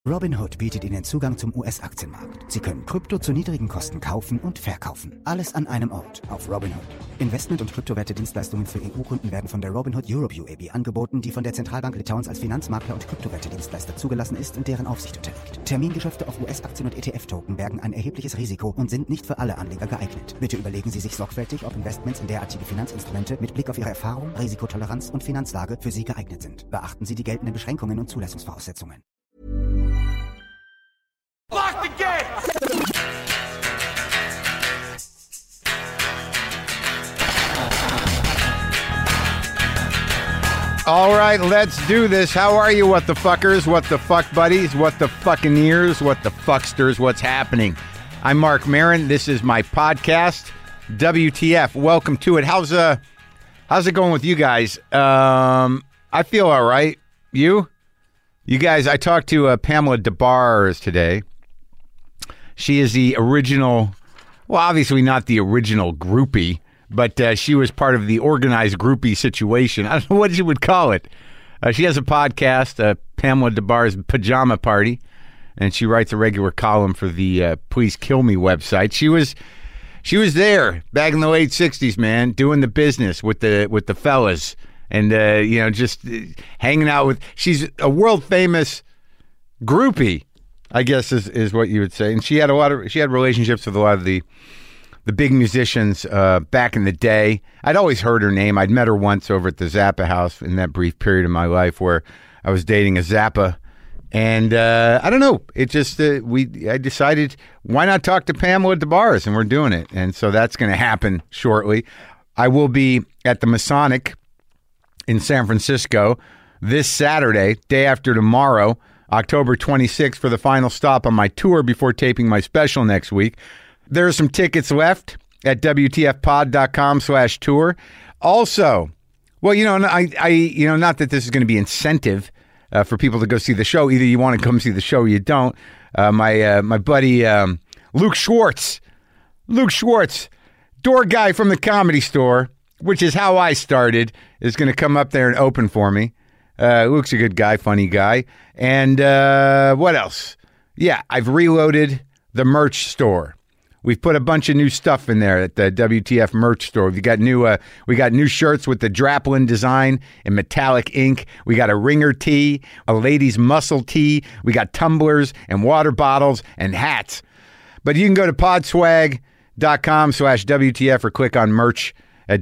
Robinhood bietet Ihnen Zugang zum US-Aktienmarkt. Sie können Krypto zu niedrigen Kosten kaufen und verkaufen. Alles an einem Ort auf Robinhood. Investment- und Kryptowerte-Dienstleistungen für EU-Kunden werden von der Robinhood Europe UAB angeboten, die von der Zentralbank Litauens als Finanzmakler und Kryptowerte-Dienstleister zugelassen ist und deren Aufsicht unterliegt. Termingeschäfte auf US-Aktien und ETF-Token bergen ein erhebliches Risiko und sind nicht für alle Anleger geeignet. Bitte überlegen Sie sich sorgfältig, ob Investments in derartige Finanzinstrumente mit Blick auf Ihre Erfahrung, Risikotoleranz und Finanzlage für Sie geeignet sind. Beachten Sie die geltenden Beschränkungen und Zulassungsvoraussetzungen. Lock the gate! All right, let's do this. How are you, what the fuckers, what the fuck buddies, what the fucking ears, what the fucksters, what's happening? I'm Mark Maron. This is my podcast, WTF. Welcome to it. How's it going with you guys? I feel all right. You guys, I talked to Pamela DeBars today. She is the original, well, obviously not the original groupie, but she was part of the organized groupie situation. I don't know what you would call it. She has a podcast, Pamela DeBars Pajama Party, and she writes a regular column for the Please Kill Me website. She was there back in the late 60s, man, doing the business with the fellas and, just hanging out with, she's a world famous groupie, I guess is what you would say. And she had relationships with a lot of the big musicians back in the day. I'd always heard her name. I'd met her once over at the Zappa house in that brief period of my life where I was dating a Zappa. And I don't know. It just, I decided, why not talk to Pamela DeBars? And we're doing it. And so that's going to happen shortly. I will be at the Masonic in San Francisco this Saturday, day after tomorrow, October 26th, for the final stop on my tour before taping my special next week. There are some tickets left at WTFpod.com/tour. Also, well, not that this is going to be incentive for people to go see the show. Either you want to come see the show or you don't. My buddy Luke Schwartz, door guy from the Comedy Store, which is how I started, is going to come up there and open for me. Luke's a good guy, funny guy. And what else? Yeah, I've reloaded the merch store. We've put a bunch of new stuff in there at the WTF merch store. We got new shirts with the Draplin design and metallic ink. We got a ringer tee, a ladies muscle tee. We got tumblers and water bottles and hats. But you can go to podswag.com/WTF or click on merch at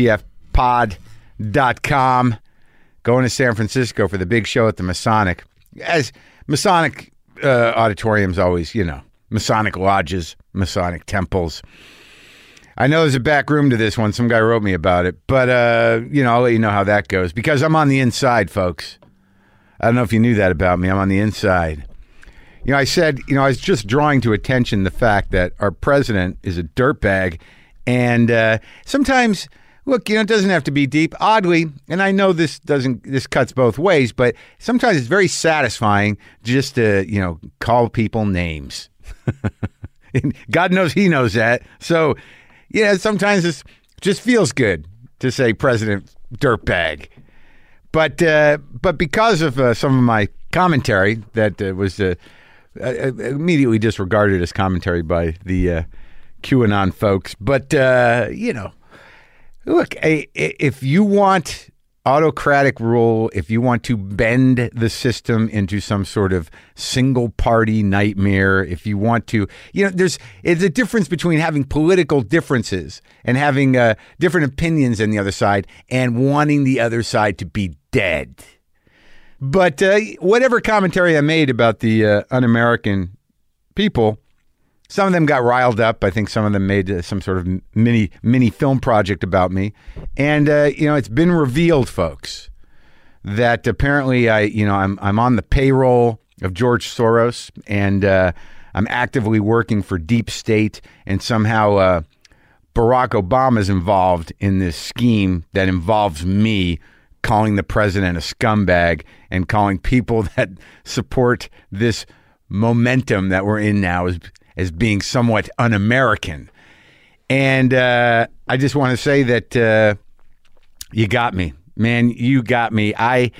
WTFpod.com. Going to San Francisco for the big show at the Masonic. As Masonic auditoriums always, Masonic lodges, Masonic temples. I know there's a back room to this one. Some guy wrote me about it. But, I'll let you know how that goes. Because I'm on the inside, folks. I don't know if you knew that about me. I'm on the inside. I said, I was just drawing to attention the fact that our president is a dirtbag. And sometimes... Look, it doesn't have to be deep. Oddly, and I know this cuts both ways, but sometimes it's very satisfying just to, call people names. God knows he knows that. So, sometimes it just feels good to say President Dirtbag. But because of some of my commentary that was immediately disregarded as commentary by the QAnon folks. But, look, if you want autocratic rule, if you want to bend the system into some sort of single-party nightmare, if you want to, it's a difference between having political differences and having different opinions than the other side and wanting the other side to be dead. But whatever commentary I made about the un-American people, some of them got riled up. I think some of them made some sort of mini film project about me. And, it's been revealed, folks, that apparently I'm on the payroll of George Soros, and I'm actively working for Deep State, and somehow Barack Obama is involved in this scheme that involves me calling the president a scumbag and calling people that support this momentum that we're in now as being somewhat un-American. And I just want to say that you got me. Man, you got me.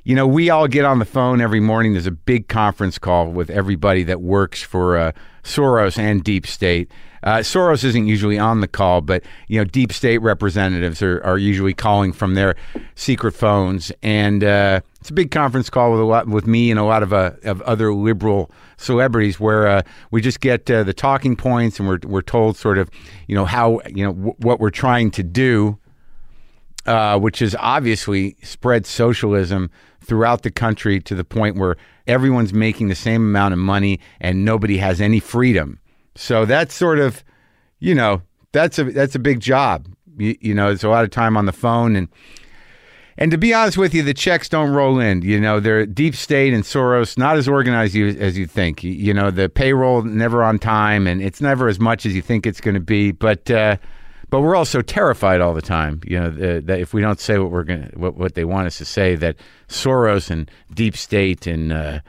we all get on the phone every morning. There's a big conference call with everybody that works for Soros and Deep State. Soros isn't usually on the call, but Deep State representatives are usually calling from their secret phones, and it's a big conference call with me and a lot of other liberal celebrities where we just get the talking points, and we're told sort of how what we're trying to do, which is obviously spread socialism throughout the country to the point where everyone's making the same amount of money and nobody has any freedom. So that's sort of, that's a big job. It's a lot of time on the phone. And to be honest with you, the checks don't roll in. They're Deep State and Soros, not as organized as you think. The payroll never on time, and it's never as much as you think it's going to be. But we're also terrified all the time. That if we don't say what they want us to say, that Soros and Deep State and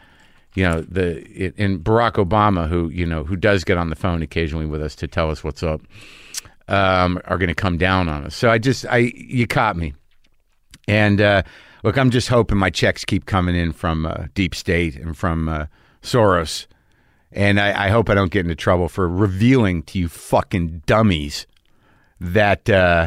and Barack Obama, who does get on the phone occasionally with us to tell us what's up, are going to come down on us. So you caught me. And look, I'm just hoping my checks keep coming in from Deep State and from Soros. And I hope I don't get into trouble for revealing to you fucking dummies that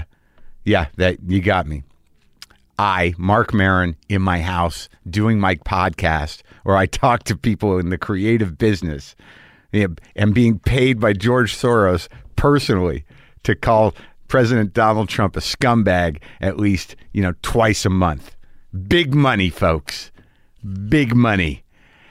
you got me. I, Mark Maron, in my house, doing my podcast, where I talk to people in the creative business, and being paid by George Soros personally to call President Donald Trump a scumbag at least, twice a month. Big money, folks. Big money.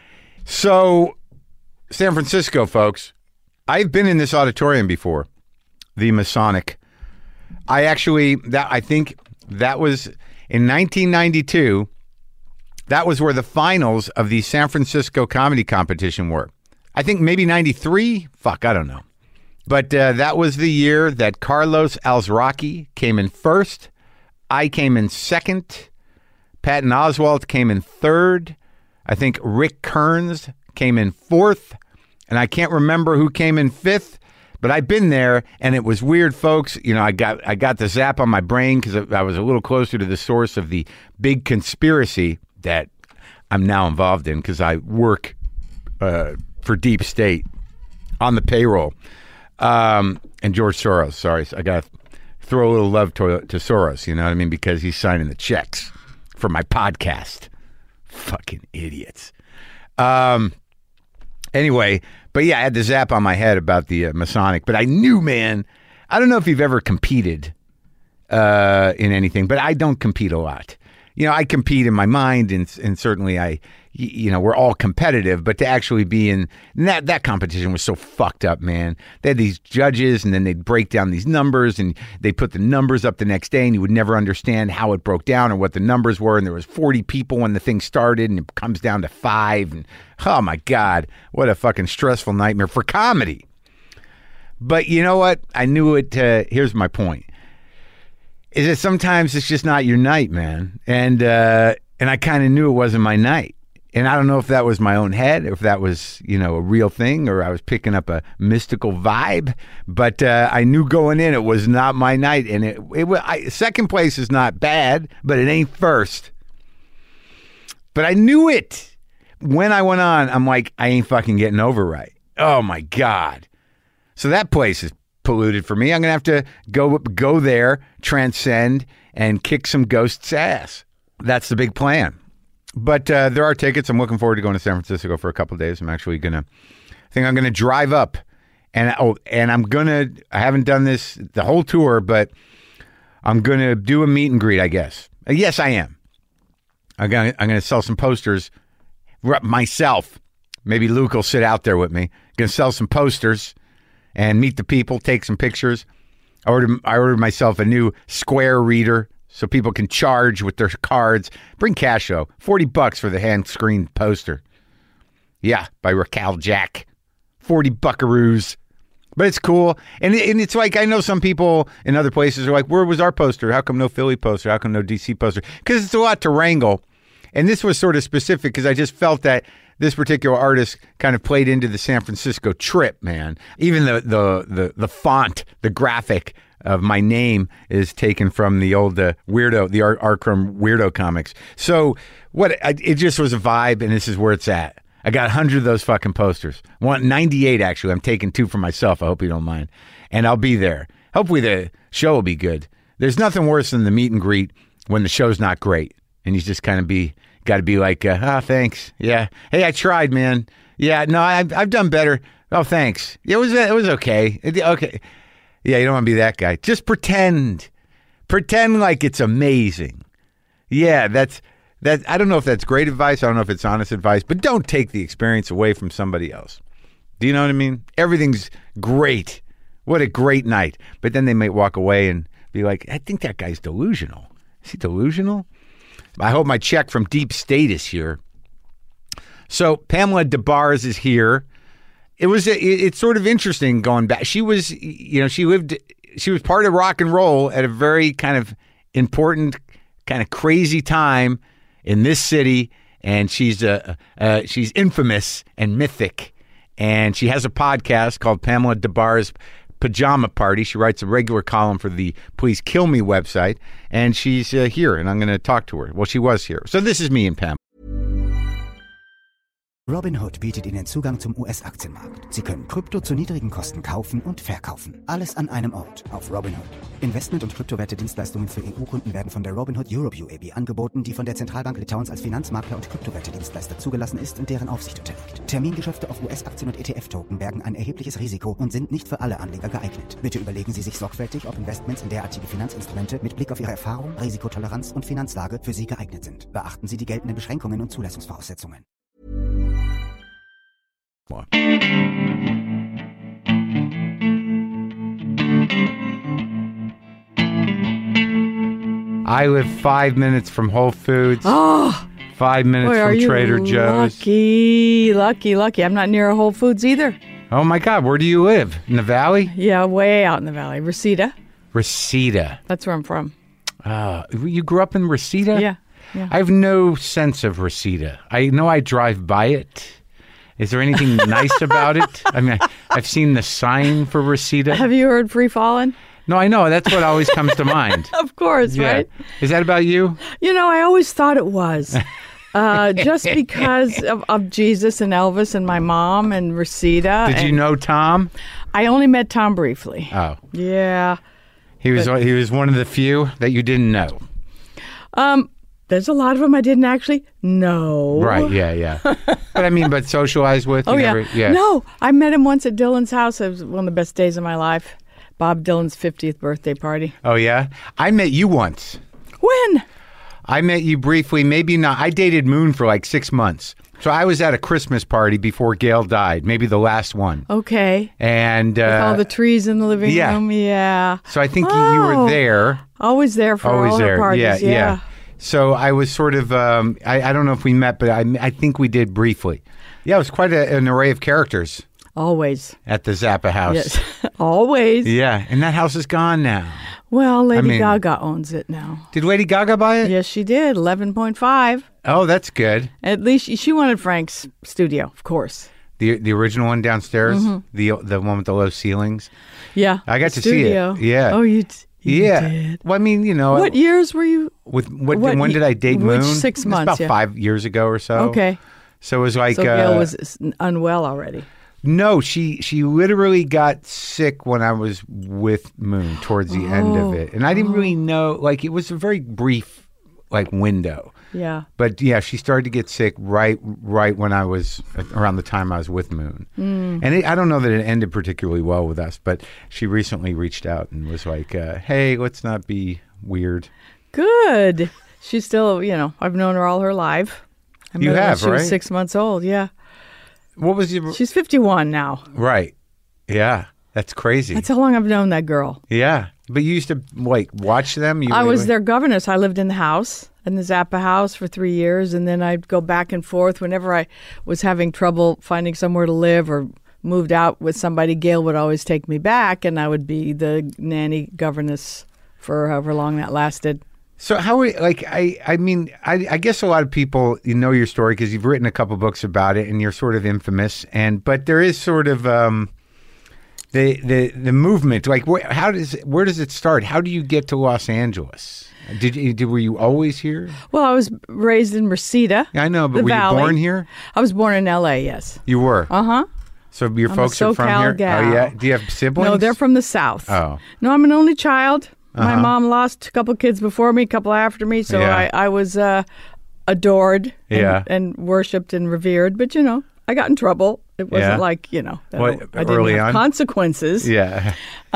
So, San Francisco, folks, I've been in this auditorium before, the Masonic. I think that was in 1992. That was where the finals of the San Francisco comedy competition were. I think maybe 93. Fuck, I don't know. But that was the year that Carlos Alzraqui came in first. I came in second. Patton Oswalt came in third. I think Rick Kearns came in fourth. And I can't remember who came in fifth. But I've been there, and it was weird, folks. I got the zap on my brain because I was a little closer to the source of the big conspiracy that I'm now involved in because I work for Deep State on the payroll. And George Soros, sorry. I got to throw a little love to Soros, you know what I mean? Because he's signing the checks for my podcast. Fucking idiots. Anyway, but yeah, I had the zap on my head about the Masonic, but I knew, man, I don't know if you've ever competed in anything, but I don't compete a lot. I compete in my mind, and certainly we're all competitive, but to actually be in that competition was so fucked up, man. They had these judges, and then they'd break down these numbers, and they put the numbers up the next day, and you would never understand how it broke down or what the numbers were. And there was 40 people when the thing started, and it comes down to 5. And oh my God, what a fucking stressful nightmare for comedy. But you know what? I knew it. Here's my point. Is that sometimes it's just not your night, man. And I kind of knew it wasn't my night. And I don't know if that was my own head, or if that was, a real thing, or I was picking up a mystical vibe. But I knew going in it was not my night. And second place is not bad, but it ain't first. But I knew it. When I went on, I'm like, I ain't fucking getting over right. Oh, my God. So that place is polluted for me. I'm going to have to go there, transcend, and kick some ghosts' ass. That's the big plan. But there are tickets. I'm looking forward to going to San Francisco for a couple of days. I'm actually going to drive up. And I haven't done this the whole tour, but I'm going to do a meet and greet, I guess. Yes, I am. I'm going to sell some posters myself. Maybe Luke will sit out there with me. Going to sell some posters and meet the people, take some pictures. I ordered myself a new Square reader so people can charge with their cards. Bring cash, though. $40 for the hand-screened poster. Yeah, by Raquel Jack. 40 buckaroos. But it's cool. And it's like, I know some people in other places are like, where was our poster? How come no Philly poster? How come no DC poster? Because it's a lot to wrangle. And this was sort of specific because I just felt that this particular artist kind of played into the San Francisco trip, man. Even the font, the graphic of my name is taken from the old Weirdo, the Arkham Weirdo comics. So it just was a vibe, and this is where it's at. I got 100 of those fucking posters. 98, actually. I'm taking 2 for myself. I hope you don't mind. And I'll be there. Hopefully the show will be good. There's nothing worse than the meet and greet when the show's not great. And you just kind of got to be like, thanks. Yeah. Hey, I tried, man. Yeah, no, I've done better. Oh, thanks. It was okay. Okay. Yeah, you don't want to be that guy. Just pretend. Pretend like it's amazing. Yeah, that. I don't know if that's great advice. I don't know if it's honest advice, but don't take the experience away from somebody else. Do you know what I mean? Everything's great. What a great night. But then they might walk away and be like, I think that guy's delusional. Is he delusional? I hope my check from Deep State is here. So Pamela Des Barres is here. It's sort of interesting going back. She was part of rock and roll at a very kind of important, kind of crazy time in this city, and she's infamous and mythic, and she has a podcast called Pamela Des Barres Pajama Party. She writes a regular column for the Please Kill Me website, and she's here, and I'm going to talk to her. Well, she was here. So this is me and Pam. Robinhood bietet Ihnen Zugang zum US-Aktienmarkt. Sie können Krypto zu niedrigen Kosten kaufen und verkaufen. Alles an einem Ort auf Robinhood. Investment- und Kryptowerte-Dienstleistungen für EU-Kunden werden von der Robinhood Europe UAB angeboten, die von der Zentralbank Litauens als Finanzmakler und Kryptowerte-Dienstleister zugelassen ist und deren Aufsicht unterliegt. Termingeschäfte auf US-Aktien und ETF-Token bergen ein erhebliches Risiko und sind nicht für alle Anleger geeignet. Bitte überlegen Sie sich sorgfältig, ob Investments in derartige Finanzinstrumente mit Blick auf Ihre Erfahrung, Risikotoleranz und Finanzlage für Sie geeignet sind. Beachten Sie die geltenden Beschränkungen und Zulassungsvoraussetzungen. I live 5 minutes from Whole Foods. Oh, 5 minutes from Trader Joe's. Lucky. I'm not near a Whole Foods either. Oh my God, where do you live? In the valley? Yeah, way out in the valley. Reseda. That's where I'm from. You grew up in Reseda? Yeah. I have no sense of Reseda. I know I drive by it. Is there anything nice about it? I mean, I've seen the sign for Reseda. Have you heard Free Fallin'? No, I know. That's what always comes to mind. Of course, yeah. Right? Is that about you? You know, I always thought it was. Just because of Jesus and Elvis and my mom and Reseda. Did you know Tom? I only met Tom briefly. Oh. Yeah. He was one of the few that you didn't know. There's a lot of them I didn't actually know. Right, yeah. but socialize with? Oh, yeah. No, I met him once at Dylan's house. It was one of the best days of my life. Bob Dylan's 50th birthday party. Oh, yeah? I met you once. When? I met you briefly, maybe not. I dated Moon for like 6 months. So I was at a Christmas party before Gail died, maybe the last one. Okay. And with all the trees in the living room, yeah. So I think you were there. Always there for all her parties, yeah. So I was sort of, I don't know if we met, but I think we did briefly. Yeah, it was quite an array of characters. Always. At the Zappa house. Yes, always. Yeah, and that house is gone now. Well, Lady Gaga owns it now. Did Lady Gaga buy it? Yes, she did. 11.5. Oh, that's good. At least she wanted Frank's studio, of course. The original one downstairs? Mm-hmm. The one with the low ceilings? Yeah. I got to see it. Yeah. Oh, you did. Well, I mean, you know. What years were you? When did I date Moon? 6 months. About 5 years ago or so. Okay. So it was like. So Gail was unwell already. No, she literally got sick when I was with Moon towards the end of it. And I didn't really know, like, it was a very brief, like, window. Yeah. But, yeah, she started to get sick right when I was, around the time I was with Moon. Mm. And I don't know that it ended particularly well with us, but she recently reached out and was like, hey, let's not be weird. Good. She's still, I've known her all her life. You have, she was 6 months old, yeah. What was your... She's 51 now. Right. Yeah. That's crazy. That's how long I've known that girl. Yeah. But you used to, like, watch them? I was their governess. I lived in the house, in the Zappa house for 3 years, and then I'd go back and forth. Whenever I was having trouble finding somewhere to live or moved out with somebody, Gail would always take me back, and I would be the nanny governess for however long that lasted. So how like I mean I guess a lot of people know your story because you've written a couple books about it and you're sort of infamous but there is sort of the movement like where does it start? How do you get to Los Angeles? Were you always here? Well, I was raised in Reseda. I know, but the were Valley. You born here? I was born in L.A. Yes. You were. So your I'm folks a are from SoCal here. gal. Oh yeah. Do you have siblings? No, they're from the South. Oh. No, I'm an only child. My mom lost a couple kids before me, a couple after me, so Yeah. I was adored Yeah. and worshipped and revered. But, I got in trouble. It wasn't Yeah. like, What, I didn't early have on? consequences. Yeah.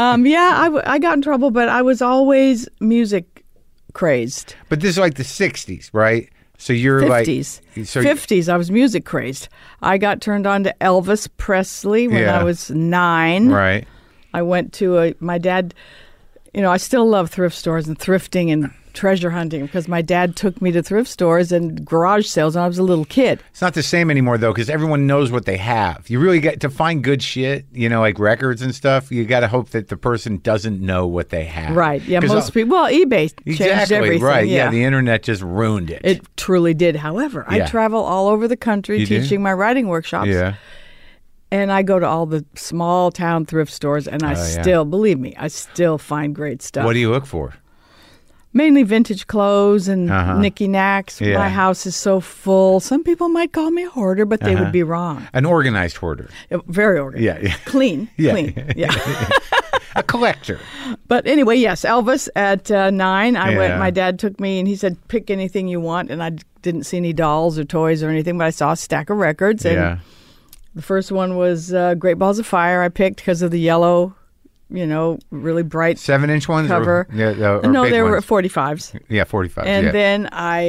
I got in trouble, but I was always music crazed. But this is like the 60s, right? So you're 50s. like... So 50s, I was music crazed. I got turned on to Elvis Presley when Yeah. I was 9. Right. I went to my dad, I still love thrift stores and thrifting and treasure hunting because my dad took me to thrift stores and garage sales when I was a little kid. It's not the same anymore, though, because everyone knows what they have. You really get to find good shit, like records and stuff. You got to hope that the person doesn't know what they have. Right. Yeah. 'Cause Most people, eBay changed exactly, everything. right. Yeah. The internet just ruined it. It truly did. However, Yeah. I travel all over the country You do? teaching my writing workshops. Yeah. And I go to all the small town thrift stores, and I still, believe me, I still find great stuff. What do you look for? Mainly vintage clothes and knicky-knacks. Yeah. My house is so full. Some people might call me a hoarder, but they would be wrong. An organized hoarder. Very organized. Yeah, yeah. Clean. Yeah. Clean. Yeah. A collector. But anyway, yes, Elvis at 9. I went. Yeah. My dad took me, and he said, pick anything you want. And I didn't see any dolls or toys or anything, but I saw a stack of records. And Yeah. the first one was Great Balls of Fire. I picked because of the yellow, really bright 7-inch ones? cover. Or No, big they were ones? 45s. Yeah, 45. And yeah. then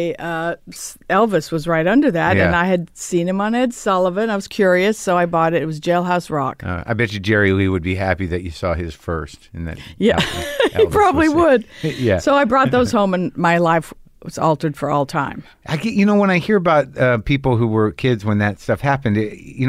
Elvis was right under that, Yeah. and I had seen him on Ed Sullivan. I was curious, so I bought it. It was Jailhouse Rock. I bet you Jerry Lee would be happy that you saw his first. And that Yeah, he Elvis probably was- would. Yeah. So I brought those home, and my life was altered for all time. I get, when I hear about people who were kids when that stuff happened,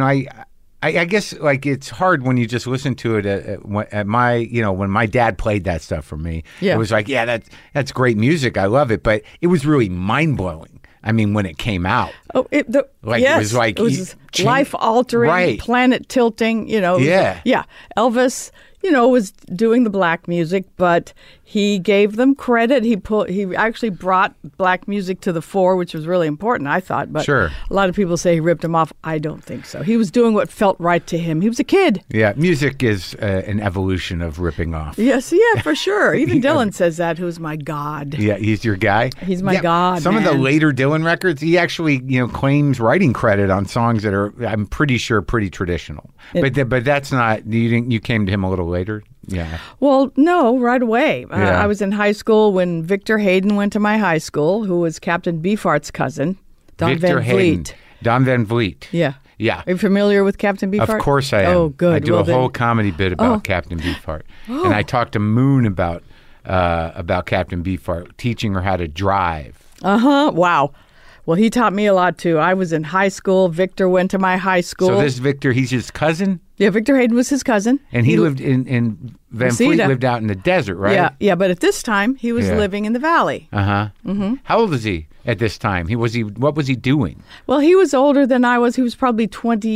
I guess like it's hard when you just listen to it at my, when my dad played that stuff for me. Yeah. It was like, yeah, that's great music. I love it. But it was really mind blowing. I mean, when it came out. Oh, It was like it was life altering, Right. planet tilting. Yeah. Yeah. Elvis, was doing the black music, but he gave them credit. He actually brought black music to the fore, which was really important, I thought. But Sure. a lot of people say he ripped him off. I don't think so. He was doing what felt right to him. He was a kid. Yeah, music is an evolution of ripping off. Yes, yeah, for sure. Even Dylan says that, who's my god. Yeah, he's your guy. He's my god, Some of the man. later Dylan records, he actually, claims writing credit on songs that are, I'm pretty sure, pretty traditional. But that's not. You came to him a little later. Yeah. Well, no, right away. Yeah. I was in high school when Victor Hayden went to my high school, who was Captain Beefheart's cousin, Don Victor Van Hayden. Vliet. Don Van Vliet. Yeah. Yeah. Are you familiar with Captain Beefheart? Of course I am. Oh, good. I do Well, a whole comedy bit about Captain Beefheart. And I talked to Moon about Captain Beefheart, teaching her how to drive. Wow. Well, he taught me a lot, too. I was in high school. Victor went to my high school. So this Victor, he's his cousin? Yeah, Victor Hayden was his cousin. And he lived in Van Vliet Reseda. lived out in the desert, right? Yeah, but at this time, he was Yeah. living in the valley. Uh-huh. Mm-hmm. How old is he at this time? What was he doing? Well, he was older than I was. He was probably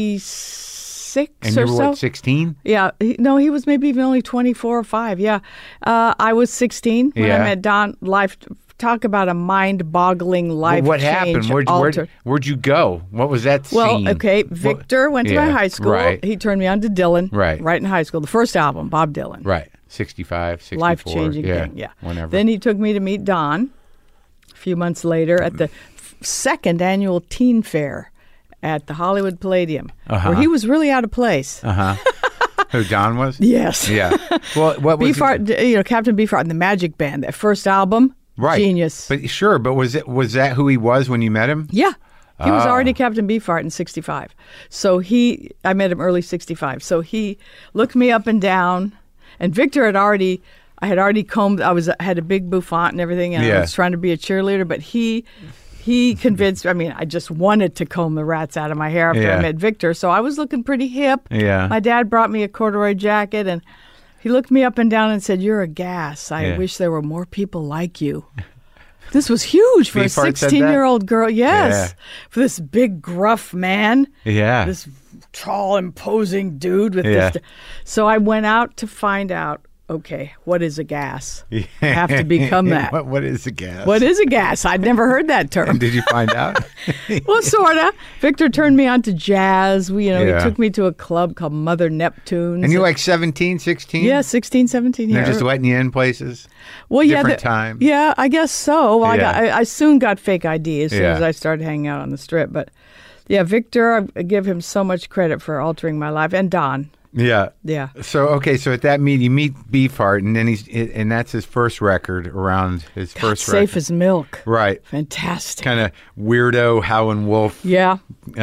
26 And or you were so. what, 16? Yeah. He was maybe even only 24 or 5. Yeah. I was 16 when I Yeah. met Don. Talk about a mind-boggling life What change. happened? Where'd you go? What was that scene? Well, okay, Victor went to my yeah, high school. right. He turned me on to Dylan. Right. in high school. The first album, Bob Dylan. Right. 65, 64. Life-changing thing, yeah. Whenever. Then he took me to meet Don a few months later at the second annual Teen Fair at the Hollywood Palladium, where he was really out of place. Who, Don was? Yes. Yeah. Well, what was Beefheart, Captain Beefheart and the Magic Band, that first album, right. genius. But was that who he was when you met him? Yeah. He was already Captain Beefheart in 65. So I met him early 65. So he looked me up and down, and Victor I had already combed, I had a big bouffant and everything, and I was trying to be a cheerleader, but he convinced, I just wanted to comb the rats out of my hair after I met Victor, so I was looking pretty hip. Yeah. My dad brought me a corduroy jacket, and he looked me up and down and said, "You're a gas. I wish there were more people like you." This was huge for a Beefheart said that? 16-year-old girl. Yes. Yeah. For this big, gruff man. Yeah. This tall, imposing dude with Yeah. this. So I went out to find out, okay, what is a gas? I have to become that. What is a gas? What is a gas? I'd never heard that term. And did you find out? Well, sort of. Victor turned me on to jazz. He Yeah. took me to a club called Mother Neptune's. And you're like 17, 16? Yeah, 16, 17. And they're Yeah. just letting you in places? Well, yeah, different time. Yeah, I guess so. Well, Yeah. I soon got fake ID as soon Yeah. as I started hanging out on the strip. But yeah, Victor, I give him so much credit for altering my life, and Don. Yeah. Yeah. So, okay, so at that meet, you meet Beefheart, and then and that's his first record around his first record. Safe as milk. Right. Fantastic. Kind of weirdo Howlin' Wolf Yeah.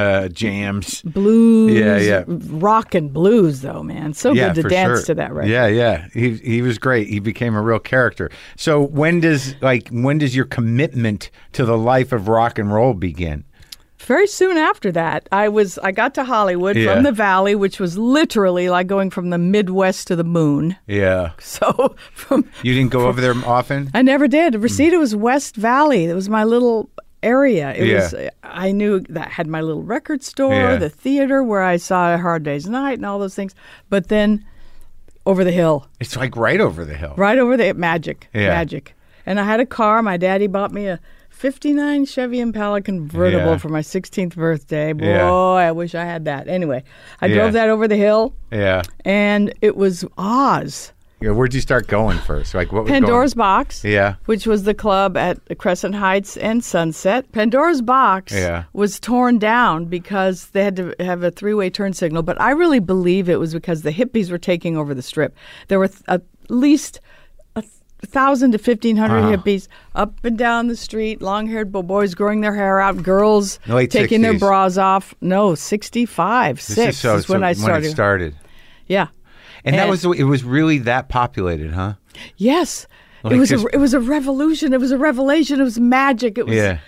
jams. Blues. Yeah. Rock and blues, though, man. So Yeah, good to for dance sure. to that record. Yeah. He was great. He became a real character. So when does your commitment to the life of rock and roll begin? Very soon after that, I got to Hollywood Yeah. from the Valley, which was literally like going from the Midwest to the moon. Yeah. So You didn't go over there often? I never did. Reseda was West Valley. It was my little area. I knew that had my little record store, Yeah. the theater where I saw A Hard Day's Night and all those things. But then over the hill, It's like right over the hill. right over the magic. Yeah. And I had a car. My daddy bought me a 59 Chevy Impala convertible Yeah. for my 16th birthday. Boy, Yeah. I wish I had that. Anyway, I Yeah. drove that over the hill, Yeah. and it was Oz. Yeah, where'd you start going first? Like what was Pandora's Box, Yeah. which was the club at Crescent Heights and Sunset. Pandora's Box Yeah. was torn down because they had to have a three-way turn signal, but I really believe it was because the hippies were taking over the strip. There were at least 1,000 to 1,500 hippies up and down the street, long-haired boys growing their hair out, girls Late taking their 60s. bras off. No, 65, This 6 is when I started. When it started. Yeah. And it was really that populated, huh? Yes. Like it was just- it was a revolution. It was a revelation. It was magic. It was Yeah.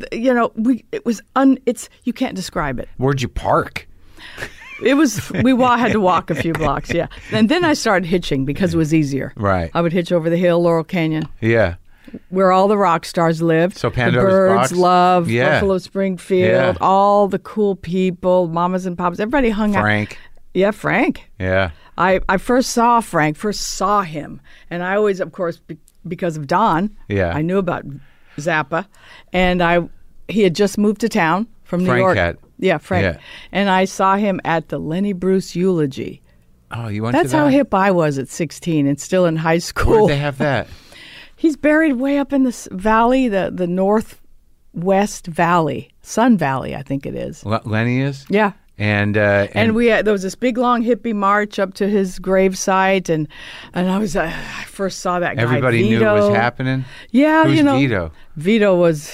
it's you can't describe it. Where'd you park? It was had to walk a few blocks, yeah. And then I started hitching because it was easier. Right. I would hitch over the hill, Laurel Canyon, Yeah. where all the rock stars lived. So the Pandora's Birds, Box? Love, Yeah. Buffalo Springfield, Yeah. all the cool people, mamas and papas, everybody hung out. Frank. Yeah, Frank. Yeah. I first saw him, and I always, of course, because of Don, Yeah. I knew about Zappa, and he had just moved to town from New Frank York. had. Yeah, Frank. Yeah. And I saw him at the Lenny Bruce eulogy. Oh, you went That's to that? how hip I was at 16 and still in high school. Where'd they have that? He's buried way up in the valley, the northwest valley, Sun Valley, I think it is. Lenny is? Yeah. And And there was this big long hippie march up to his gravesite, and I first saw that guy. everybody Vito. knew it was happening? Yeah, Who's Vito. Vito? Vito was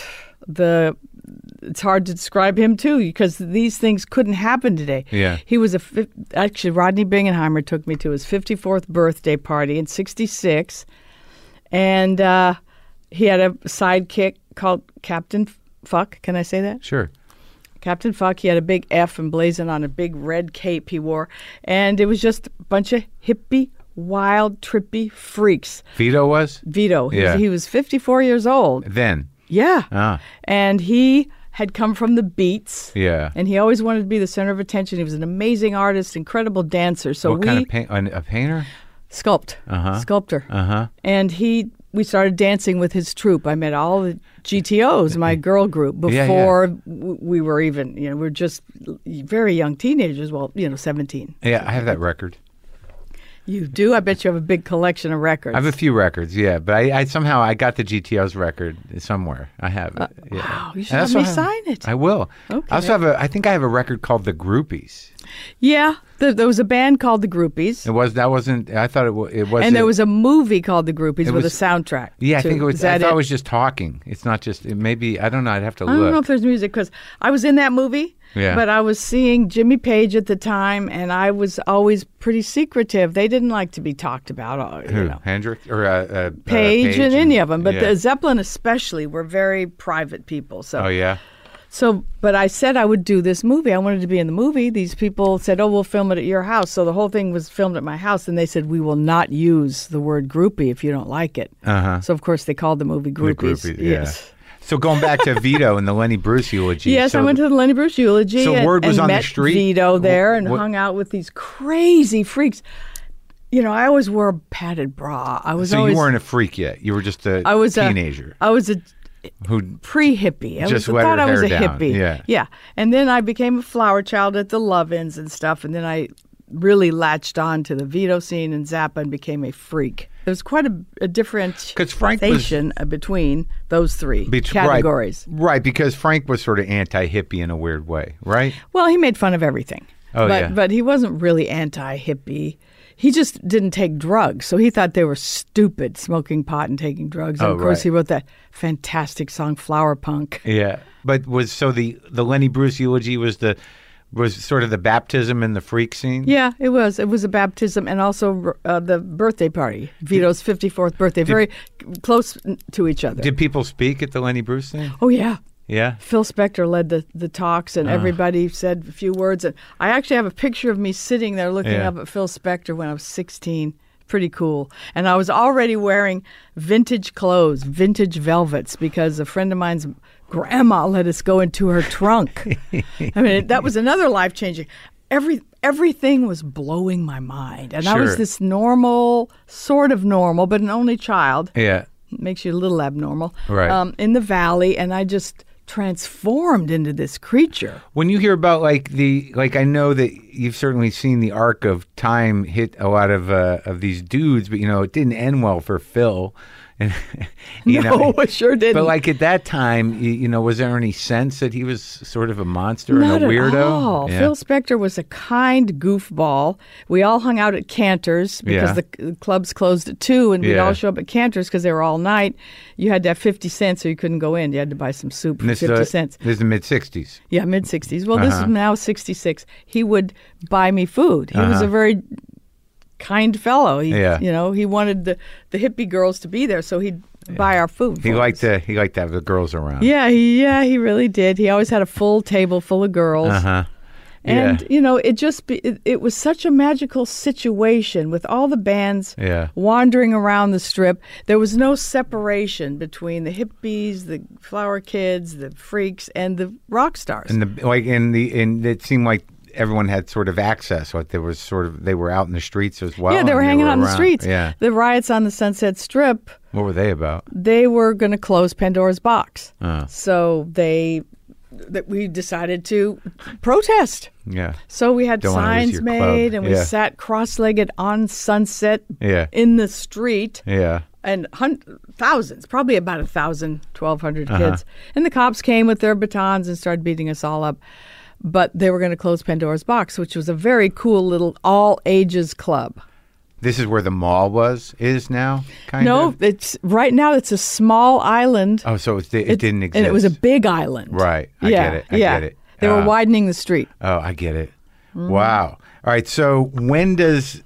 it's hard to describe him too because these things couldn't happen today. Yeah. He was actually Rodney Bingenheimer took me to his 54th birthday party in '66, and he had a sidekick called Captain Fuck. Can I say that? Sure. Captain Fuck. He had a big F emblazoned on a big red cape he wore, and it was just a bunch of hippie, wild, trippy freaks. Vito was? Vito. Yeah. He was 54 years old. Then. Yeah. Ah. And he had come from the Beats. Yeah. And he always wanted to be the center of attention. He was an amazing artist, incredible dancer. So What kind of a painter? Sculptor. Uh-huh. And we started dancing with his troupe. I met all the GTOs, my girl group, before we were even, we were just very young teenagers. Well, 17. Yeah, I have that record. You do? I bet you have a big collection of records. I have a few records, yeah, but I somehow I got the GTO's record somewhere. I have it. Yeah. Wow, you should And I have also me sign it. I will. Okay. I also have I think I have a record called The Groupies. Yeah, there was a band called The Groupies. I thought it was. And there was a movie called The Groupies with a was- soundtrack. Yeah, I too. think it was. Is that I thought it? it was just talking. It's not just. It maybe I don't know. I'd have to I don't know look. if there's music because I was in that movie, Yeah. but I was seeing Jimmy Page at the time, and I was always pretty secretive. They didn't like to be talked about. Who? Hendrix or Page and any of them, but yeah. the Zeppelin especially were very private people. So, Oh yeah. So, but I said I would do this movie. I wanted to be in the movie. These people said, "Oh, we'll film it at your house." So the whole thing was filmed at my house, and they said, "We will not use the word groupie if you don't like it." So of course they called the movie Groupies. The groupie, yeah. Yes. So going back to Vito and the Lenny Bruce eulogy. Yes, so, I went to the Lenny Bruce eulogy So word was and on the met street? Vito there and What- hung out with these crazy freaks. You know, I always wore a padded bra. I was So always, you weren't a freak yet. You were just a I was teenager I was a who pre-hippie. I Just was, let thought her I was a hair down. hippie. Yeah. And then I became a flower child at the Love-Ins and stuff. And then I really latched on to the Vito scene and Zappa and became a freak. There was quite a differentiation between those three categories. Right, because Frank was sort of anti-hippie in a weird way, right? Well, he made fun of everything. Oh, yeah. But he wasn't really anti-hippie. He just didn't take drugs. So he thought they were stupid, smoking pot and taking drugs. And Oh, of course, right. he wrote that fantastic song, Flower Punk. Yeah. But the Lenny Bruce eulogy was sort of the baptism in the freak scene? Yeah, it was. It was a baptism and also the birthday party, Vito's 54th birthday, very close to each other. Did people speak at the Lenny Bruce thing? Oh, yeah. Yeah. Phil Spector led the talks, and everybody said a few words. And I actually have a picture of me sitting there looking Yeah. up at Phil Spector when I was 16. Pretty cool. And I was already wearing vintage clothes, vintage velvets, because a friend of mine's grandma let us go into her trunk. I mean, that was another life-changing. Everything was blowing my mind. And I was Sure. this normal, sort of normal, but an only child. Yeah. Makes you a little abnormal. Right. In the valley, and I just transformed into this creature. When you hear about I know that you've certainly seen the arc of time hit a lot of these dudes, but it didn't end well for Phil. And No, it sure didn't. But like at that time, was there any sense that he was sort of a monster Not and a weirdo? at all. Yeah. Phil Spector was a kind goofball. We all hung out at Cantor's because Yeah. the clubs closed at 2, and we'd Yeah. all show up at Cantor's because they were all night. You had to have 50 cents or you couldn't go in. You had to buy some soup for And 50 cents. This is the mid-'60s. Yeah, mid-60s. Well, this is now 66. He would buy me food. He was a very kind fellow. Yeah. He wanted the hippie girls to be there, so he'd buy our food. He for liked us. to have the girls around. Yeah, he really did. He always had a full table full of girls. Uh-huh. And Yeah. it was such a magical situation with all the bands Yeah. wandering around the strip. There was no separation between the hippies, the flower kids, the freaks, and the rock stars. And it seemed like everyone had sort of access. Like they were out in the streets as well. Yeah, they were and hanging out in the around. streets. Yeah. The riots on the Sunset Strip, What were they about? they were going to close Pandora's box. Oh. So we decided to protest. Yeah. So we had Don't wanna lose signs your made, club. and we Yeah. sat cross-legged on Sunset Yeah. in the street. Yeah. And thousands, probably about 1,000, 1,200 Uh-huh. kids. And the cops came with their batons and started beating us all up. But they were going to close Pandora's Box, which was a very cool little all-ages club. This is where the mall is now, kind No, of? it's right now it's a small island. Oh, so it didn't exist. And it was a big island. Right. I yeah, get it. I yeah. get it. They were widening the street. Oh, I get it. Mm-hmm. Wow. All right. So when does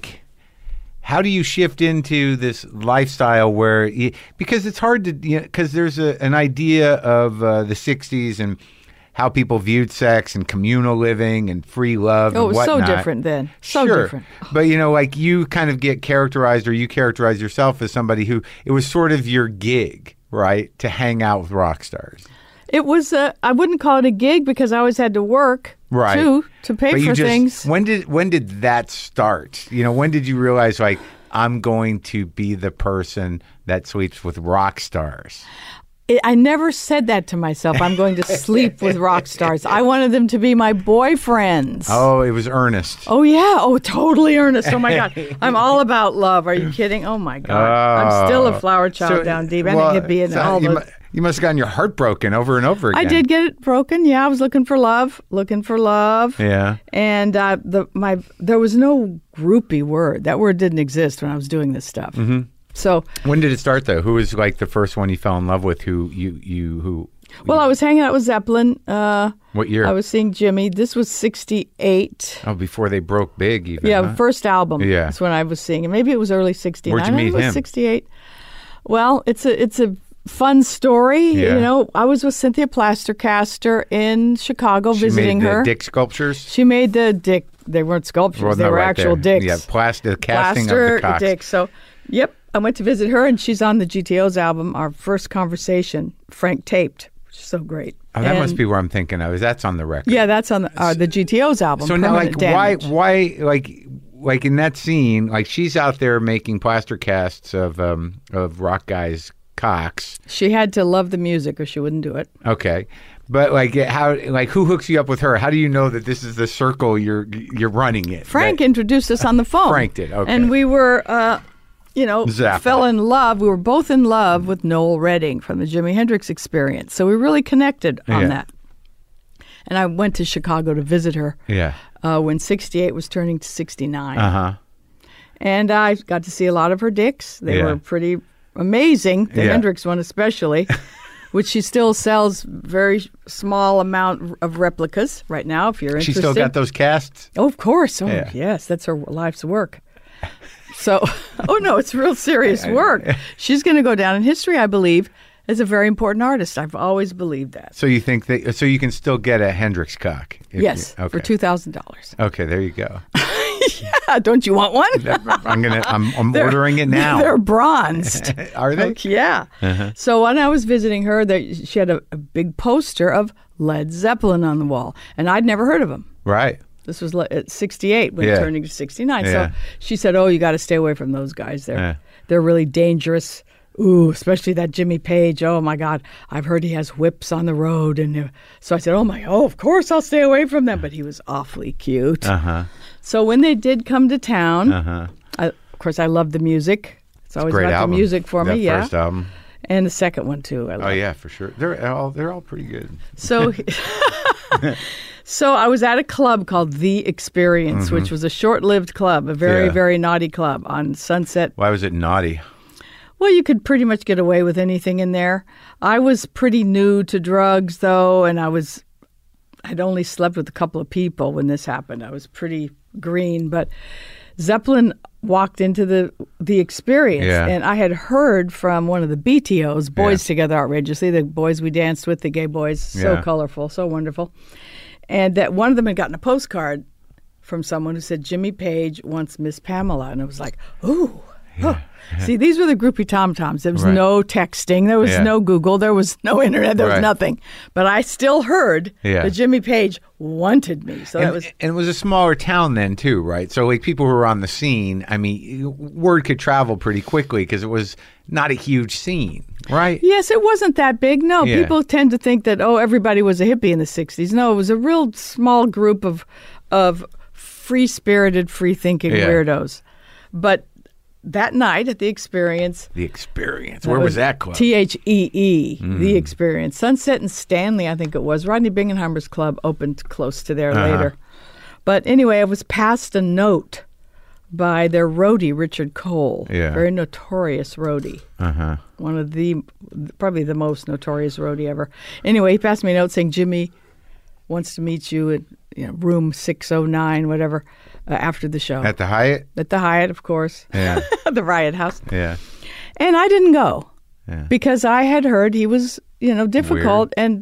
how do you shift into this lifestyle where because it's hard to because there's an idea of the 60s and how people viewed sex and communal living and free love. Oh, it and was so whatnot. different then. So Sure. different. But you kind of get characterized, or you characterize yourself as somebody who it was sort of your gig, right, to hang out with rock stars. It was I wouldn't call it a gig because I always had to work Right. too to pay But for you just, things. When did that start? When did you realize I'm going to be the person that sleeps with rock stars? I never said that to myself. I'm going to sleep with rock stars. I wanted them to be my boyfriends. Oh, it was earnest. Oh, yeah. Oh, totally earnest. Oh, my God. I'm all about love. Are you kidding? Oh, my God. I'm still a flower child down deep and a hippie and all you, those. You must have gotten your heart broken over and over again. I did get it broken. Yeah, I was looking for love. Yeah. And there was no groupie word. That word didn't exist when I was doing this stuff. Mm-hmm. So when did it start, though? Who was the first one you fell in love with? Who? Well, I was hanging out with Zeppelin. What year? I was seeing Jimmy. This was 68. Oh, before they broke big, even. Yeah, huh? first album. Yeah. That's when I was seeing him. Maybe it was early 69. Where'd you meet it was him? 68. Well, it's a fun story. Yeah. You know, I was with Cynthia Plastercaster in Chicago visiting made the her. dick sculptures? She made the dick. They weren't sculptures. Well, they no, were right actual there. dicks. Yeah, casting Plaster of the cocks. dicks. So, yep. I went to visit her, and she's on the GTO's album, Our First Conversation, Frank taped, which is so great. Oh, that must be where I'm thinking of. That's on the record. Yeah, that's on the GTO's album. So now, Permanent like, Damage. why, like in that scene, like she's out there making plaster casts of rock guys' cocks. She had to love the music, or she wouldn't do it. Okay, but who hooks you up with her? How do you know that this is the circle you're running in? Frank introduced us on the phone. Frank did. Okay, and we were. Zappa. Fell in love. We were both in love with Noel Redding from the Jimi Hendrix Experience. So we really connected on that. And I went to Chicago to visit her when 68 was turning to 69. Uh-huh. And I got to see a lot of her dicks. They were pretty amazing, the Hendrix one especially, which she still sells very small amount of replicas right now, if you're interested. She still got those casts? Oh, of course. Oh, yes. That's her life's work. So, no, it's real serious work. She's going to go down in history, I believe, as a very important artist. I've always believed that. So you think that? So you can still get a Hendrix cock? Yes, for $2,000. Okay, there you go. Yeah, don't you want one? I'm ordering it now. They're bronzed. Are they? Okay, yeah. Uh-huh. So when I was visiting her, she had a big poster of Led Zeppelin on the wall, and I'd never heard of them. Right. This was at 68 when turning to 69. Yeah. So she said, "Oh, you got to stay away from those guys. They're really dangerous. Ooh, especially that Jimmy Page. Oh my God, I've heard he has whips on the road." And so I said, of course I'll stay away from them. But he was awfully cute. Uh-huh. So when they did come to town, of course I loved the music. It's always great about album. the music for me. First album. And the second one too. I love. Oh yeah, for sure. They're all pretty good. So. So I was at a club called The Experience, which was a short-lived club, a very, very naughty club on Sunset. Why was it naughty? Well, you could pretty much get away with anything in there. I was pretty new to drugs, though, and I'd only slept with a couple of people when this happened. I was pretty green, but Zeppelin walked into the Experience, and I had heard from one of the BTOs, Boys Together Outrageously, the boys we danced with, the gay boys, so colorful, so wonderful. And that one of them had gotten a postcard from someone who said, Jimmy Page wants Miss Pamela. And I was like, ooh. Yeah. See, these were the groupie tom-toms. There was no texting. There was no Google. There was no internet. There was nothing. But I still heard that Jimmy Page wanted me. So and it was a smaller town then, too, right? So, like, people who were on the scene, I mean, word could travel pretty quickly because it was not a huge scene, right? Yes, it wasn't that big. No, people tend to think that, everybody was a hippie in the 60s. No, it was a real small group of free-spirited, free-thinking weirdos. But that night at The Experience. The Experience. Where was that club? THEE, The Experience. Sunset and Stanley, I think it was. Rodney Bingenheimer's club opened close to there later. But anyway, I was passed a note by their roadie, Richard Cole. Very notorious roadie. One of probably the most notorious roadie ever. Anyway, he passed me a note saying, Jimmy wants to meet you at room 609, whatever. After the show. At the Hyatt? At the Hyatt, of course. Yeah. The Riot House. Yeah. And I didn't go because I had heard he was, difficult and,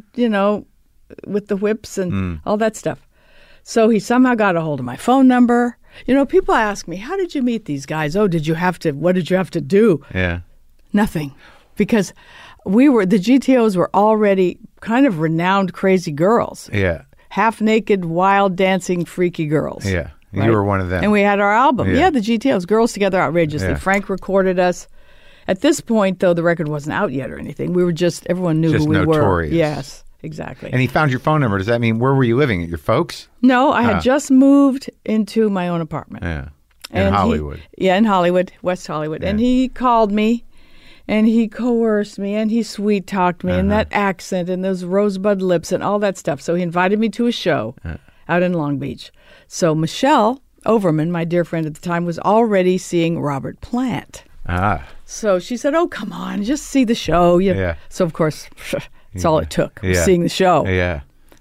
with the whips and all that stuff. So he somehow got a hold of my phone number. People ask me, how did you meet these guys? Oh, what did you have to do? Yeah. Nothing. Because the GTOs were already kind of renowned crazy girls. Yeah. Half-naked, wild, dancing, freaky girls. Yeah. Right? You were one of them. And we had our album. Yeah, the GTOs, Girls Together Outrageously. Yeah. Frank recorded us. At this point, though, the record wasn't out yet or anything. We were everyone knew who we notorious. Were. Yes, exactly. And he found your phone number. Does that mean, where were you living? At your folks? No, I had just moved into my own apartment. Yeah. In Hollywood. In Hollywood, West Hollywood. Yeah. And he called me, and he coerced me, and he sweet-talked me, and that accent, and those rosebud lips, and all that stuff. So he invited me to a show out in Long Beach. So Michelle Overman, my dear friend at the time, was already seeing Robert Plant. So she said, oh, come on, just see the show. So, of course, that's all it took, was seeing the show. Yeah.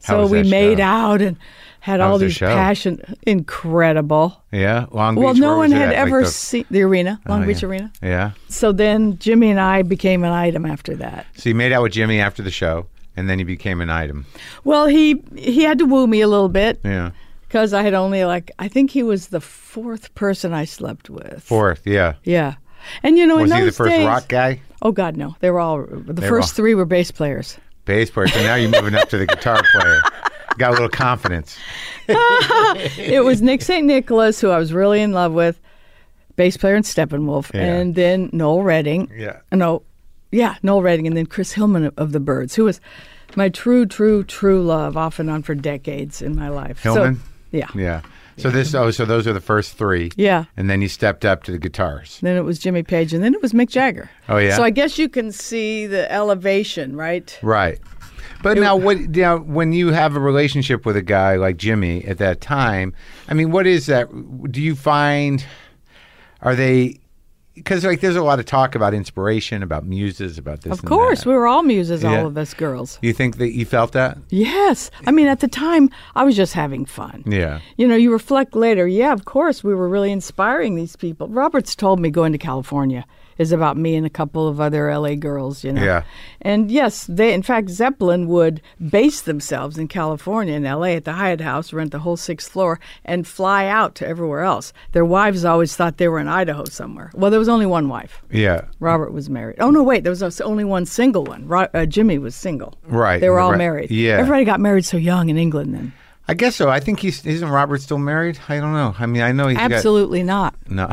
How So was we that made show? out and had How all was the these show? incredible. Yeah, Long Beach. Well, no where one was it had at? Like ever the- seen the arena, Long Oh, Beach yeah. Arena. Yeah. So then Jimmy and I became an item after that. So you made out with Jimmy after the show, and then you became an item. Well, he had to woo me a little bit Yeah. because I had only I think he was the fourth person I slept with. Fourth, yeah. Yeah. And in Was those he the first days, rock guy? Oh God, no. They were all the They were first all- three were bass players. Bass player. So now you're moving up to the guitar player. Got a little confidence. It was Nick St. Nicholas, who I was really in love with, bass player in Steppenwolf, Yeah. and then Noel Redding. Yeah. Noel Redding, and then Chris Hillman of the Byrds, who was my true love, off and on for decades in my life. Hillman? So, yeah. Yeah. So so those are the first three. Yeah. And then you stepped up to the guitars. Then it was Jimmy Page, and then it was Mick Jagger. Oh, yeah? So I guess you can see the elevation, right? Right. But when you have a relationship with a guy like Jimmy at that time, I mean, what is that? Do you find, are they, because there's a lot of talk about inspiration, about muses, about this Of and course, that. we were all muses, Yeah. all of us girls. You think that you felt that? Yes. I mean, at the time, I was just having fun. Yeah. You reflect later, yeah, of course, we were really inspiring these people. Roberts told me going to California is about me and a couple of other L.A. girls, Yeah. And yes, in fact, Zeppelin would base themselves in California and L.A. at the Hyatt House, rent the whole 6th floor, and fly out to everywhere else. Their wives always thought they were in Idaho somewhere. Well, there was only one wife. Yeah. Robert was married. Oh, no, wait, there was only one single one. Jimmy was single. Right. They were all Right. married. Yeah. Everybody got married so young in England then. I guess so. I think isn't Robert still married? I don't know. I mean, I know he's Absolutely not. No.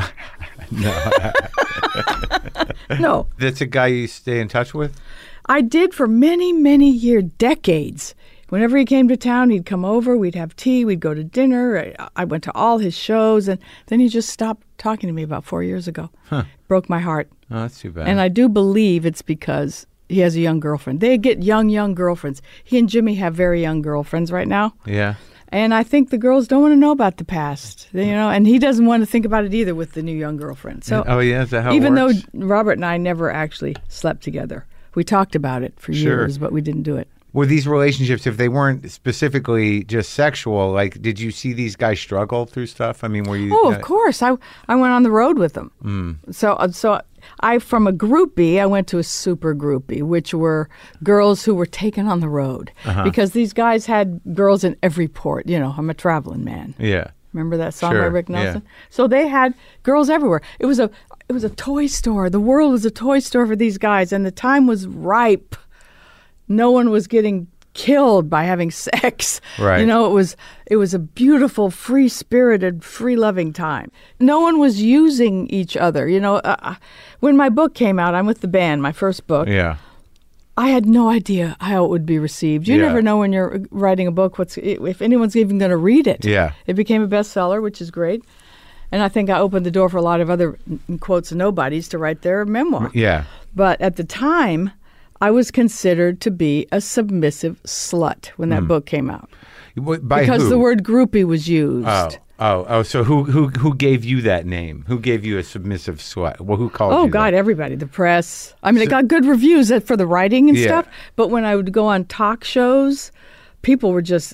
No. That's a guy you stay in touch with? I did for many, many years, decades. Whenever he came to town, he'd come over, we'd have tea, we'd go to dinner. I went to all his shows, and then he just stopped talking to me about 4 years ago. Broke my heart. Oh, that's too bad. And I do believe it's because he has a young girlfriend. They get young girlfriends. He and Jimmy have very young girlfriends right now. Yeah. And I think the girls don't want to know about the past, and he doesn't want to think about it either with the new young girlfriend. So, Oh, yeah? Is that how even it works? though Robert and I never actually slept together, we talked about it for Sure. years, but we didn't do it. Were these relationships, if they weren't specifically just sexual, did you see these guys struggle through stuff? I mean, were you... Oh, of course. I went on the road with them. So I, from a groupie, I went to a super groupie, which were girls who were taken on the road. Because these guys had girls in every port. I'm a traveling man. Yeah. Remember that song Sure, by Rick yeah. Nelson? So they had girls everywhere. It was a toy store. The world was a toy store for these guys, and the time was ripe. No one was getting killed by having sex. Right. It was a beautiful, free-spirited, free-loving time. No one was using each other. When my book came out, I'm with the band, my first book. Yeah. I had no idea how it would be received. You Yeah. never know when you're writing a book if anyone's even going to read it. Yeah. It became a bestseller, which is great. And I think I opened the door for a lot of other, in quotes, nobodies to write their memoir. Yeah. But at the time, I was considered to be a submissive slut when that book came out. By Because who? the word groupie was used. Oh! So who gave you that name? Who gave you a submissive slut? Well, who called you? Oh, God, that? everybody. The press. I mean, it got good reviews for the writing and Yeah. stuff. But when I would go on talk shows, people were just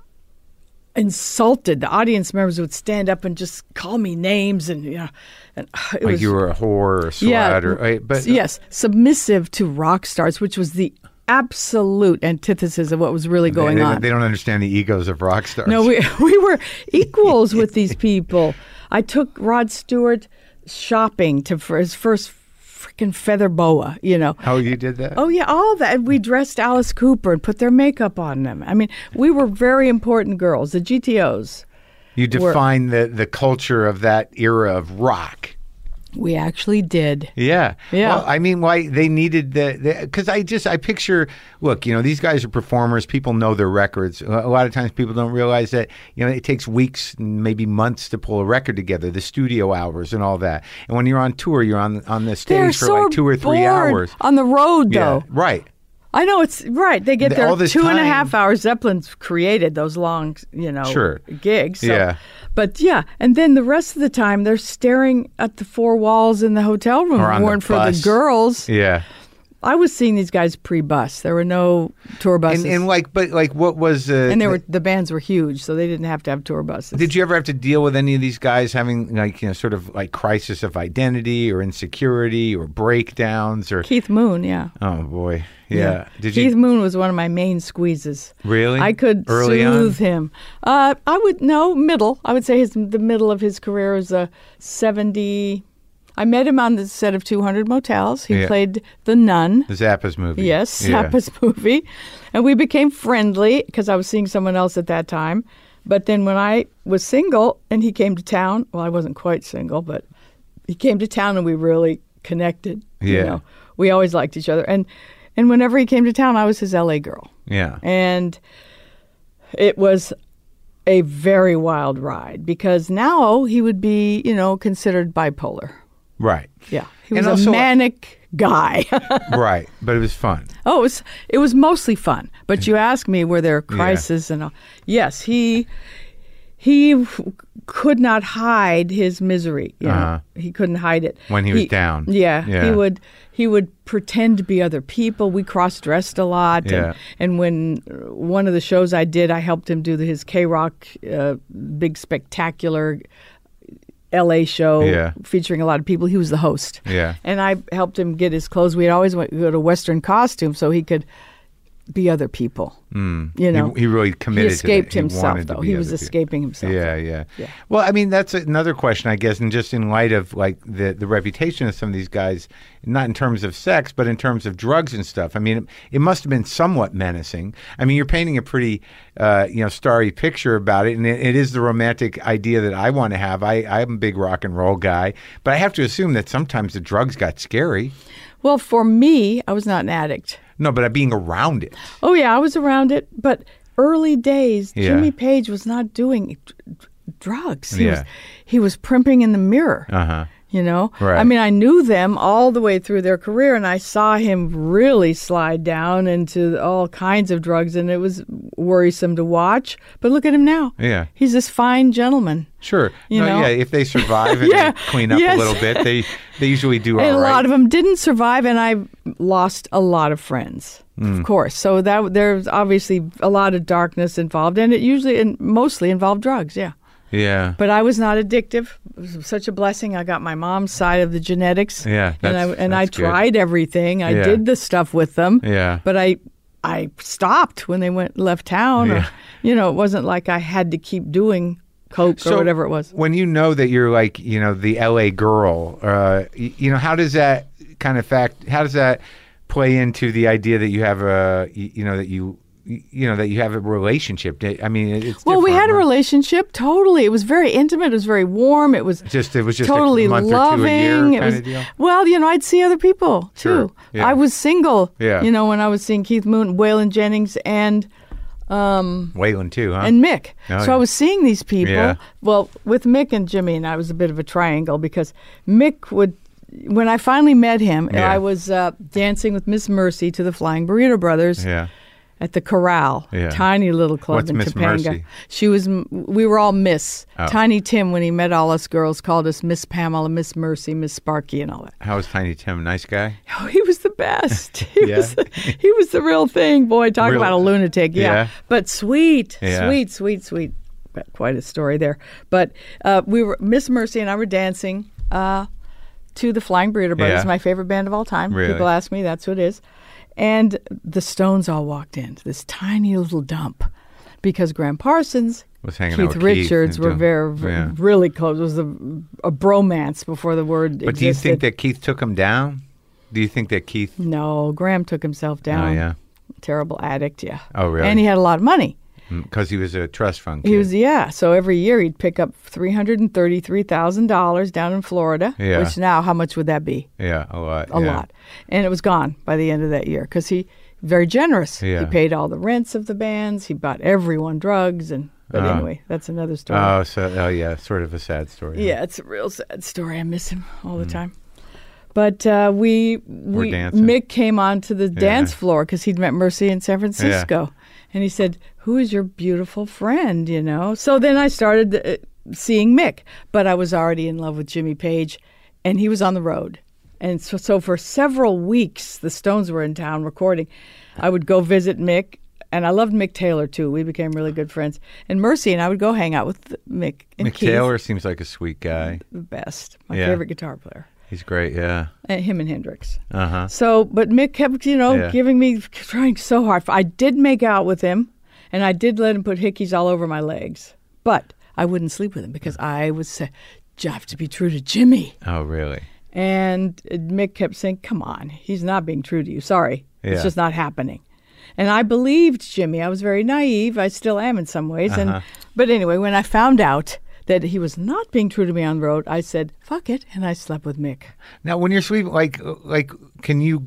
insulted. The audience members would stand up and just call me names, and it Like was, you were a whore or a slut, or yes, submissive to rock stars, which was the absolute antithesis of what was really going on. They don't understand the egos of rock stars. No, we were equals with these people. I took Rod Stewart shopping for his first freaking feather boa, Oh, you did that? Oh, yeah, all that. We dressed Alice Cooper and put their makeup on them. I mean, we were very important girls, the GTOs. You defined the culture of that era of rock. We actually did. Yeah. Yeah. Well, I mean, why they needed because I picture, look, these guys are performers. People know their records. A lot of times people don't realize that, it takes weeks, maybe months to pull a record together, the studio hours and all that. And when you're on tour, you're on the They're stage for so 2 or 3 bored hours. on the road, though. Yeah. Right. I know it's right. They get All their this 2.5 hours. Zeppelin's created those long, Sure. gigs. So. Yeah. But yeah, and then the rest of the time they're staring at the four walls in the hotel room. Or on the Weren't for bus. the girls. Yeah. I was seeing these guys pre-bus. There were no tour buses. And what was... and the bands were huge, so they didn't have to have tour buses. Did you ever have to deal with any of these guys having sort of like crisis of identity or insecurity or breakdowns or... Keith Moon, yeah. Oh, boy. Yeah. Keith Moon was one of my main squeezes. Really? I could soothe him. Middle. I would say the middle of his career was 70... I met him on the set of 200 Motels. He played the nun. The Zappa's movie. Yes, Zappa's movie. And we became friendly because I was seeing someone else at that time. But then when I was single and he came to town, well, I wasn't quite single, but he came to town and we really connected. Yeah. You know, we always liked each other. And whenever he came to town, I was his LA girl. Yeah. And it was a very wild ride because now he would be, considered bipolar. Right. Yeah. He was a manic guy. Right. But it was fun. Oh, it was mostly fun. But you ask me, were there crises and all? Yes, he could not hide his misery. You know? He couldn't hide it. When he was down. Yeah. He would pretend to be other people. We cross-dressed a lot. Yeah. And when one of the shows I did, I helped him do his K-Rock big spectacular LA show featuring a lot of people. He was the host. Yeah. And I helped him get his clothes. We'd always go to Western costume so he could be other people. He really committed He escaped to that. himself, though. He was escaping himself. Yeah. Well, I mean, that's another question, I guess, and just in light of like the reputation of some of these guys, not in terms of sex, but in terms of drugs and stuff. I mean, it must have been somewhat menacing. I mean, you're painting a pretty, starry picture about it, and it is the romantic idea that I want to have. I'm a big rock and roll guy, but I have to assume that sometimes the drugs got scary. Well, for me, I was not an addict. No, but being around it. Oh, yeah, I was around it. But early days, Jimmy Page was not doing drugs. He was primping in the mirror. Right. I mean, I knew them all the way through their career, and I saw him really slide down into all kinds of drugs, and it was worrisome to watch. But look at him now. Yeah. He's this fine gentleman. Sure. You know? Yeah, if they survive and they clean up a little bit, they usually do all right. And a lot of them didn't survive, and I lost a lot of friends, of course. So there's obviously a lot of darkness involved, and it usually and mostly involved drugs, Yeah. But I was not addictive. It was such a blessing. I got my mom's side of the genetics. Yeah. I tried everything. I did the stuff with them. Yeah. But I stopped when they left town. Yeah. Or, it wasn't like I had to keep doing coke or whatever it was. When you know that you're like, the LA girl, how does that how does that play into the idea that you have that you have a relationship? I mean, it's well, we had a right? relationship. Totally, it was very intimate. It was very warm. It was just totally a month loving. Or 2 a year kind of deal. Well, I'd see other people too. Sure. Yeah. I was single. Yeah. When I was seeing Keith Moon, Waylon Jennings, and Waylon too, huh? And Mick. Oh, so I was seeing these people. Yeah. Well, with Mick and Jimmy, and I was a bit of a triangle because Mick would. When I finally met him, I was dancing with Miss Mercy to the Flying Burrito Brothers. Yeah. At the Corral, tiny little club What's in Miss Topanga. Mercy? We were all Miss. Oh. Tiny Tim, when he met all us girls, called us Miss Pamela, Miss Mercy, Miss Sparky, and all that. How was Tiny Tim? Nice guy? Oh, he was the best. He was the real thing. Boy, talk about a lunatic. Yeah. But sweet. Quite a story there. But we were Miss Mercy and I were dancing to the Flying Burrito Brothers, my favorite band of all time. Really? People ask me, that's who it is. And the Stones all walked into this tiny little dump because Graham Parsons, was hanging out Keith with Richards Keith were really close. It was a bromance before the word existed. But do you think that Keith took him down? Do you think that Keith... No, Graham took himself down. Oh, yeah? Terrible addict, Oh, really? And he had a lot of money. Because he was a trust fund kid. He was, so every year he'd pick up $333,000 down in Florida, which now, how much would that be? Yeah, a lot. A lot. And it was gone by the end of that year because very generous. Yeah. He paid all the rents of the bands. He bought everyone drugs. But anyway, that's another story. Sort of a sad story. Yeah, it's a real sad story. I miss him all the time. But Mick came onto the dance floor because he'd met Mercy in San Francisco. Yeah. And he said, "Who is your beautiful friend?" So then I started seeing Mick, but I was already in love with Jimmy Page, and he was on the road. And so for several weeks, the Stones were in town recording. I would go visit Mick, and I loved Mick Taylor, too. We became really good friends. And Mercy and I would go hang out with Mick and Mick Keith. Taylor seems like a sweet guy. The best. My favorite guitar player. He's great, yeah. And him and Hendrix. Uh-huh. So, but Mick kept, giving me, trying so hard. I did make out with him, and I did let him put hickeys all over my legs. But I wouldn't sleep with him because I would say, you have to be true to Jimmy. Oh, really? And Mick kept saying, come on, he's not being true to you. Sorry. Yeah. It's just not happening. And I believed Jimmy. I was very naive. I still am in some ways. But anyway, when I found out that he was not being true to me on the road, I said, fuck it, and I slept with Mick. Now, when you're sleeping, can you,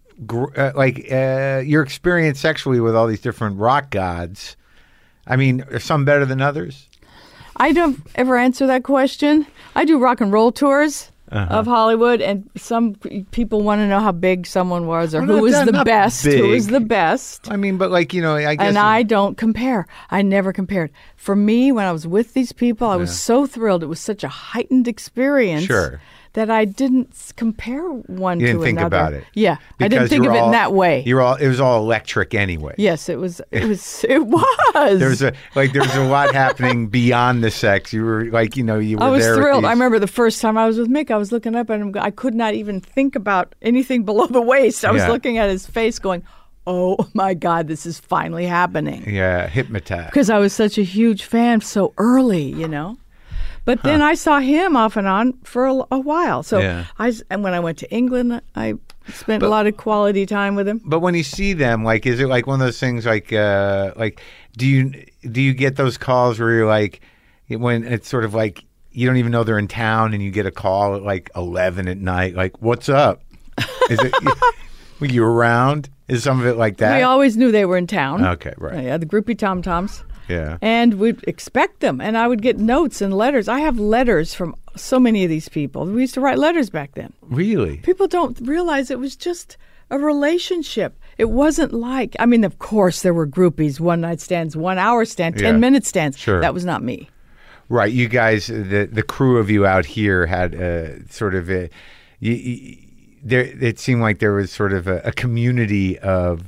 your experience sexually with all these different rock gods, I mean, are some better than others? I don't ever answer that question. I do rock and roll tours of Hollywood, and some people want to know how big someone was or who was the best. Big. Who was the best. I mean, but I guess. And I don't compare. I never compared. For me, when I was with these people, I was so thrilled. It was such a heightened experience. Sure. That I didn't compare one to another. You didn't think about it. Yeah, Because I didn't think of it in that way. It was all electric anyway. Yes, it was. It was. There's a lot happening beyond the sex. You were you were there. I was thrilled. I I remember the first time I was with Mick, I was looking up and I could not even think about anything below the waist. I was looking at his face going, oh my God, this is finally happening. Yeah, hypnotized. Because I was such a huge fan so early, But then I saw him off and on for a while. So and when I went to England, I spent a lot of quality time with him. But when you see them, is it like one of those things do you get those calls where you're when it's sort of you don't even know they're in town and you get a call at 11 at night, what's up? Is it were you around? Is some of it like that? We always knew they were in town. Okay, right. Yeah, the groupie tom-toms. Yeah. And we'd expect them. And I would get notes and letters. I have letters from so many of these people. We used to write letters back then. Really? People don't realize it was just a relationship. It wasn't of course there were groupies, one-night stands, 1 hour stand, 10-minute stands. Sure. That was not me. Right. You guys, the crew of you out here had sort of it seemed like there was sort of a community of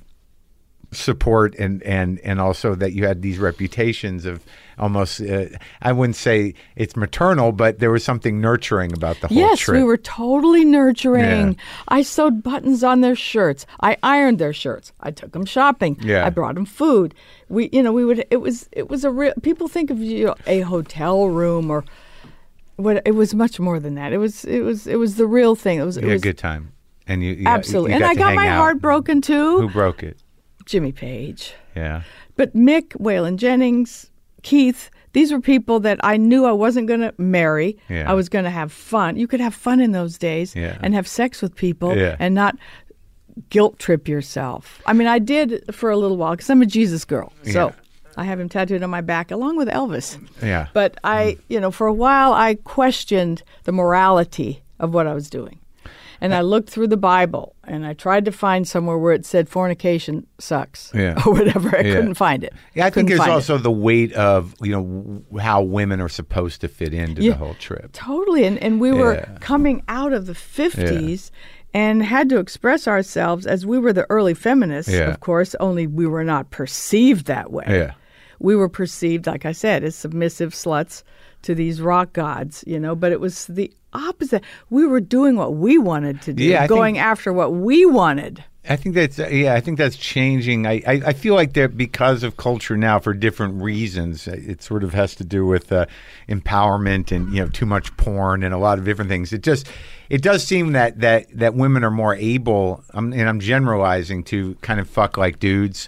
support and also that you had these reputations of almost I wouldn't say it's maternal, but there was something nurturing about the whole trip. Yes, we were totally nurturing. Yeah. I sewed buttons on their shirts. I ironed their shirts. I took them shopping. Yeah. I brought them food. We would. It was a real. People think of a hotel room or what. It was much more than that. It was the real thing. It was a good time, and you absolutely. You and I got my heart broken too. Who broke it? Jimmy Page. Yeah. But Mick, Waylon Jennings, Keith, these were people that I knew I wasn't going to marry. Yeah. I was going to have fun. You could have fun in those days and have sex with people and not guilt trip yourself. I mean, I did for a little while because I'm a Jesus girl. So I have him tattooed on my back along with Elvis. Yeah. But for a while I questioned the morality of what I was doing. And I looked through the Bible, and I tried to find somewhere where it said fornication sucks or whatever. I couldn't find it. Yeah, I think there's also the weight of, how women are supposed to fit into the whole trip. Totally. And we were coming out of the 50s and had to express ourselves as we were the early feminists, of course, only we were not perceived that way. Yeah. We were perceived, like I said, as submissive sluts to these rock gods, but it was the opposite. We were doing what we wanted to do, going after what we wanted. I think that's changing. I feel like that because of culture now for different reasons. It sort of has to do with empowerment and too much porn and a lot of different things. It does seem that women are more able, and I'm generalizing, to kind of fuck like dudes.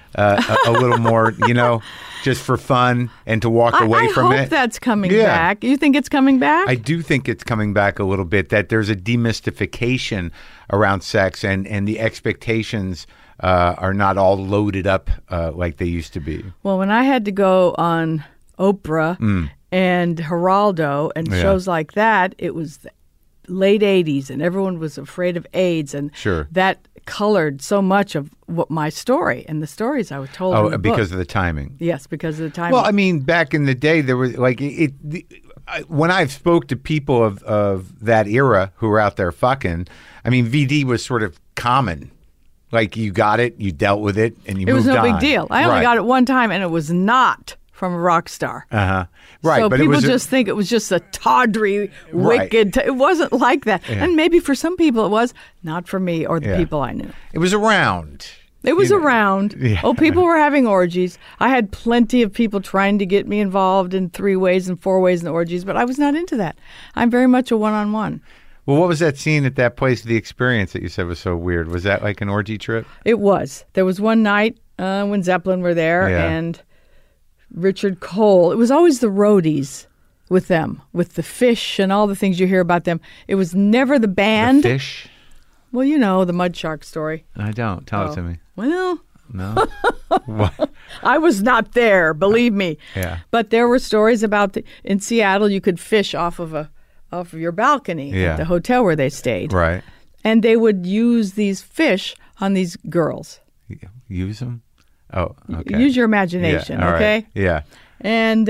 A little more, just for fun and to walk away from it. I hope that's coming back. You think it's coming back? I do think it's coming back a little bit, that there's a demystification around sex and the expectations are not all loaded up like they used to be. Well, when I had to go on Oprah and Geraldo and shows like that, it was the late 80s and everyone was afraid of AIDS. And that colored so much of what my story and the stories I was told. Oh, because of the timing. Yes, because of the timing. Well, I mean, back in the day, there was when I've spoke to people of that era who were out there fucking, I mean, VD was sort of common. Like, you got it, you dealt with it, and you moved on. It was no big deal. I only got it one time, and it was not from a rock star. Uh-huh. Right. So but people it was just think it was just a tawdry, wicked... It wasn't like that. Yeah. And maybe for some people it was. Not for me or the people I knew. It was around. It was around. Yeah. Oh, people were having orgies. I had plenty of people trying to get me involved in 3-ways and 4-ways in orgies, but I was not into that. I'm very much a one-on-one. Well, what was that scene at that place, the experience that you said was so weird? Was that like an orgy trip? It was. There was one night when Zeppelin were there and Richard Cole. It was always the roadies with them, with the Fish and all the things you hear about them. It was never the band. The Fish? Well, you know, the Mud Shark story. I don't. Tell it to me. Well... No? What? I was not there, believe me. Yeah. But there were stories about in Seattle you could fish off of your balcony at the hotel where they stayed. Right. And they would use these fish on these girls. Use them? Oh, okay. Use your imagination, okay? Right. Yeah. And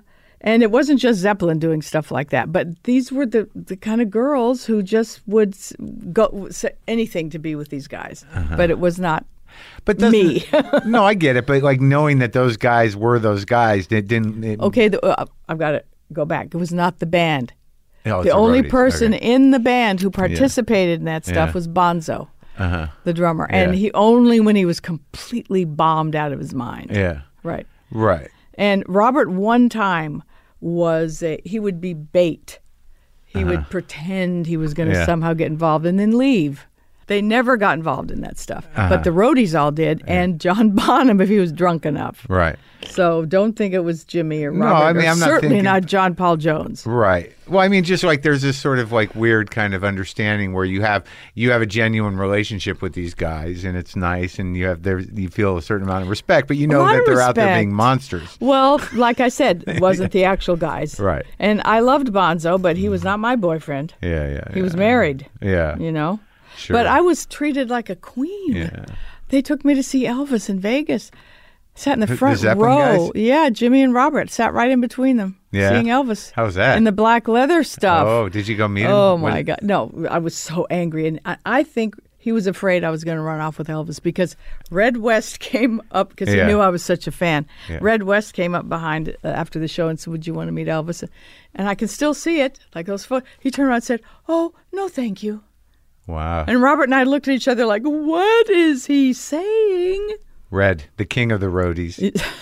it wasn't just Zeppelin doing stuff like that, but these were the kind of girls who just would go say anything to be with these guys. Uh-huh. But it was not me. No, I get it. But like knowing that those guys were those guys, it didn't... Okay, I've got to go back. It was not the band. Oh, the only person in the band who participated in that stuff was Bonzo, the drummer. And he only when he was completely bombed out of his mind. Yeah. Right. Right. And Robert one time he would be bait. He would pretend he was going to somehow get involved and then leave. They never got involved in that stuff. But the roadies all did, and John Bonham if he was drunk enough. Right. So don't think it was Jimmy or Robert. No, I mean, I'm certainly not John Paul Jones. Right. Well, I mean, just like there's this sort of like weird kind of understanding where you have a genuine relationship with these guys, and it's nice, and you feel a certain amount of respect, but you know that they're out there being monsters. Well, like I said, it wasn't the actual guys. Right. And I loved Bonzo, but he was not my boyfriend. Yeah. He was married. Yeah. You know? Sure. But I was treated like a queen. Yeah. They took me to see Elvis in Vegas. Sat in the front the row. Guys? Yeah, Jimmy and Robert sat right in between them. Yeah. Seeing Elvis. How was that? In the black leather stuff. Oh, did you go meet him? Oh, my God. No, I was so angry. And I think he was afraid I was going to run off with Elvis because Red West came up because he knew I was such a fan. Yeah. Red West came up behind after the show and said, would you want to meet Elvis? And I can still see it, like those photos. He turned around and said, oh, no, thank you. Wow. And Robert and I looked at each other like, what is he saying? Red, the king of the roadies.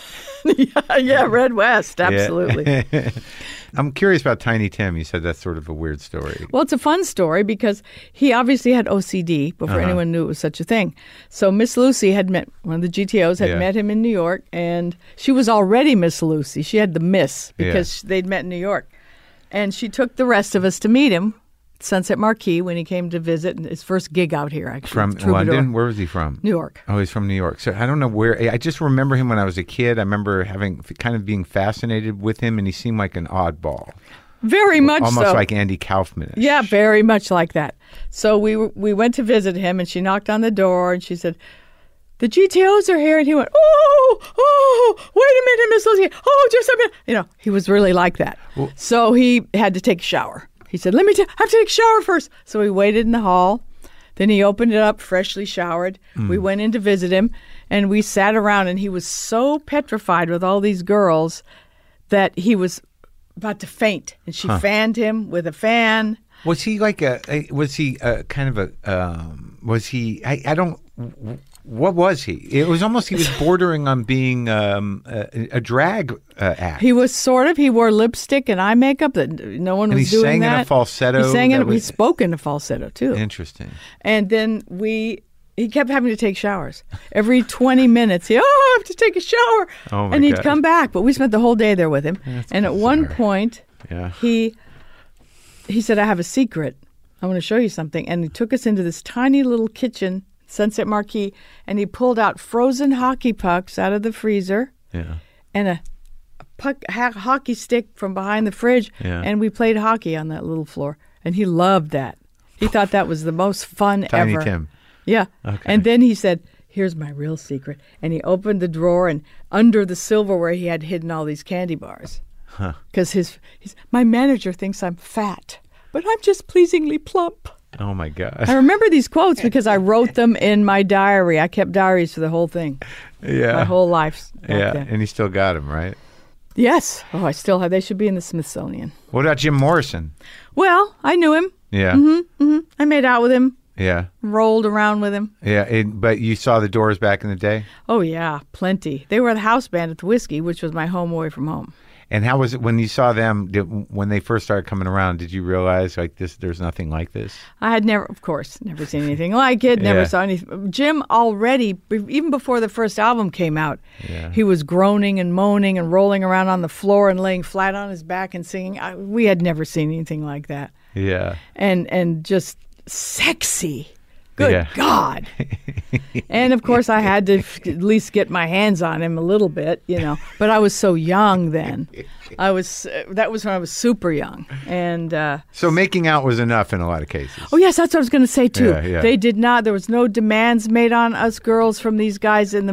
yeah, Red West, absolutely. Yeah. I'm curious about Tiny Tim. You said that's sort of a weird story. Well, it's a fun story because he obviously had OCD before anyone knew it was such a thing. So Miss Lucy had met, one of the GTOs had met him in New York, and she was already Miss Lucy. She had the Miss because they'd met in New York. And she took the rest of us to meet him. Sunset Marquis when he came to visit, and his first gig out here, actually. From London? Where was he from? New York. Oh, he's from New York. So I don't know where. I just remember him when I was a kid. I remember being fascinated with him, and he seemed like an oddball. Very much almost so. Like Andy Kaufman. Yeah, very much like that. So we went to visit him, and she knocked on the door, and she said, the GTOs are here. And he went, oh, wait a minute, Miss Lucy. Oh, just a minute. You know, he was really like that. Well, so he had to take a shower. He said, I have to take a shower first. So we waited in the hall. Then he opened it up, freshly showered. We went in to visit him, and we sat around, and he was so petrified with all these girls that he was about to faint. And she fanned him with a fan. Was he like was he what was he? It was almost, he was bordering on being a drag act. He was sort of. He wore lipstick and eye makeup that no one was doing that. And he sang in a falsetto. He spoke in a falsetto, too. Interesting. And then he kept having to take showers. Every 20 minutes, I have to take a shower. Oh my and he'd God. come back. But we spent the whole day there with him. And at one point, he said, I have a secret. I want to show you something. And he took us into this tiny little kitchen, Sunset Marquis, and he pulled out frozen hockey pucks out of the freezer and a hockey stick from behind the fridge, and we played hockey on that little floor. And he loved that. He thought that was the most fun Tiny ever. Tim. Yeah. Okay. And then he said, here's my real secret. And he opened the drawer, and under the silverware he had hidden all these candy bars. because my manager thinks I'm fat, but I'm just pleasingly plump. Oh my God. I remember these quotes because I wrote them in my diary. I kept diaries for the whole thing. Yeah. My whole life. Yeah. Then. And you still got them, right? Yes. Oh, I still have. They should be in the Smithsonian. What about Jim Morrison? Well, I knew him. Yeah. I made out with him. Yeah. Rolled around with him. Yeah. But you saw the Doors back in the day? Oh, yeah. Plenty. They were the house band at the Whiskey, which was my home away from home. And how was it when you saw them, when they first started coming around, did you realize like this, there's nothing like this? I had never seen anything like it, never saw anything. Jim already, even before the first album came out, he was groaning and moaning and rolling around on the floor and laying flat on his back and singing. We had never seen anything like that. Yeah. And just sexy. Good God. And, of course, I had to at least get my hands on him a little bit, But I was so young then. That was when I was super young. And so making out was enough in a lot of cases. Oh, yes, that's what I was going to say, too. Yeah. They did not. There was no demands made on us girls from these guys in the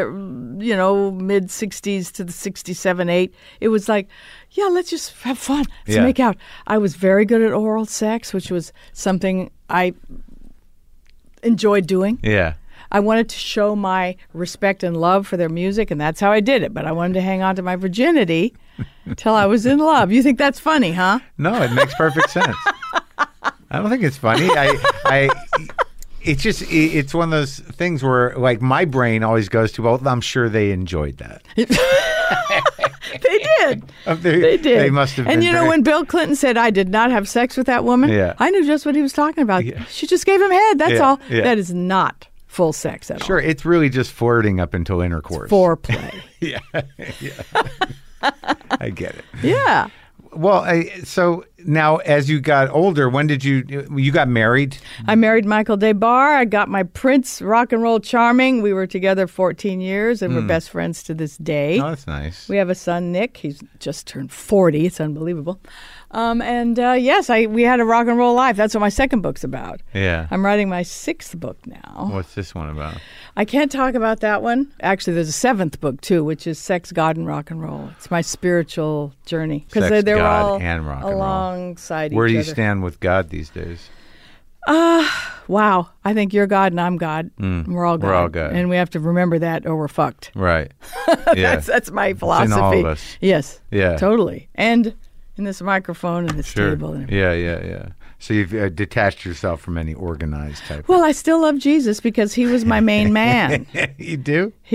mid-60s to the 67, 8. It was like, yeah, let's just have fun. Let's make out. I was very good at oral sex, which was something I enjoyed doing. Yeah. I wanted to show my respect and love for their music, and that's how I did it. But I wanted to hang on to my virginity till I was in love. You think that's funny, huh? No, it makes perfect sense. I don't think it's funny. It's one of those things where, like, my brain always goes to, well, I'm sure they enjoyed that. They did. They did. They must have and been. And when Bill Clinton said, I did not have sex with that woman, I knew just what he was talking about. Yeah. She just gave him head. That's all. Yeah. That is not full sex at all. Sure, it's really just flirting up until intercourse. It's foreplay. Yeah. I get it. Yeah. Well, so now as you got older, when did you got married? I married Michael DeBar. I got my Prince, rock and roll charming. We were together 14 years and we're best friends to this day. Oh, that's nice. We have a son, Nick. He's just turned 40. It's unbelievable. Yes, we had a rock and roll life. That's what my second book's about. Yeah. I'm writing my sixth book now. What's this one about? I can't talk about that one. Actually, there's a seventh book, too, which is Sex, God, and Rock and Roll. It's my spiritual journey. Sex, they're God, all and rock and roll. Alongside each other. Where do you stand with God these days? Wow. I think you're God and I'm God. We're all God. We're all God. And we have to remember that or we're fucked. Right. Yeah. That's my philosophy. It's in all of us. Yes. Yeah. Totally. And in this microphone and this table. And yeah. So you've detached yourself from any organized type. Well, I still love Jesus because he was my main man. You do? He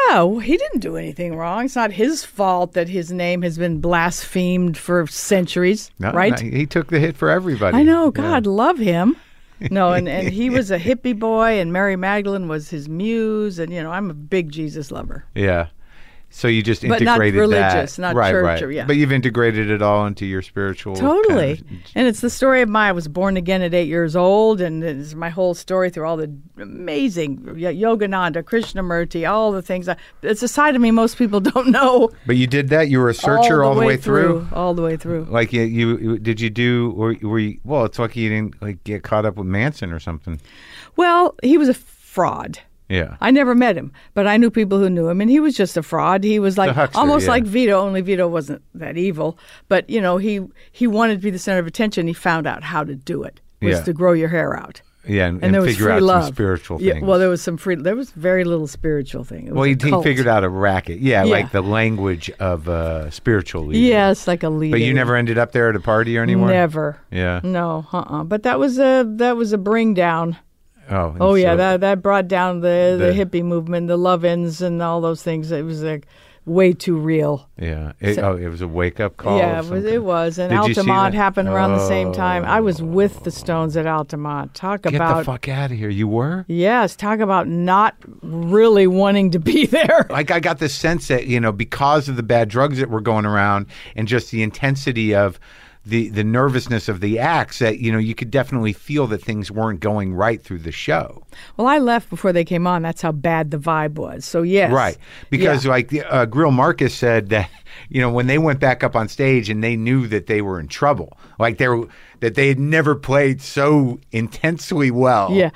didn't do anything wrong. It's not his fault that his name has been blasphemed for centuries, right? No, he took the hit for everybody. I know. God, love him. No, and he was a hippie boy, and Mary Magdalene was his muse, and, I'm a big Jesus lover. Yeah. So you just integrated but not religious, that. not right, church. Right. Or, But you've integrated it all into your spiritual. Totally. And it's the story of I was born again at 8 years old, and it's my whole story through all the amazing Yogananda, Krishnamurti, all the things. It's a side of me most people don't know. But you did that? You were a searcher all the way through? All the way through. Like you did you do, or were you, well, it's like you didn't get caught up with Manson or something. Well, he was a fraud. Yeah. I never met him, but I knew people who knew him, and he was just a fraud. He was like huckster, almost like Vito, only Vito wasn't that evil. But, he wanted to be the center of attention. He found out how to do it, was to grow your hair out. Yeah, and there was figure out some spiritual things. Yeah, well, there was very little spiritual thing. Well, he figured out a racket. Yeah, like the language of a spiritual leader. Yes, like a leader. But you never ended up there at a party or anywhere? Never. Yeah. No, But that was a bring down. Oh yeah, that brought down the hippie movement, the love-ins and all those things. It was like way too real. Yeah. It was a wake-up call? Yeah, it was. And Altamont happened around the same time. I was with the Stones at Altamont. Get the fuck out of here. You were? Yes. Talk about not really wanting to be there. Like, I got the sense that, because of the bad drugs that were going around and just the intensity of the nervousness of the acts, that you could definitely feel that things weren't going right through the show. Well, I left before they came on. That's how bad the vibe was. So yes, right, because Grill Marcus said that when they went back up on stage and they knew that they were in trouble, like that they had never played so intensely well. Yeah.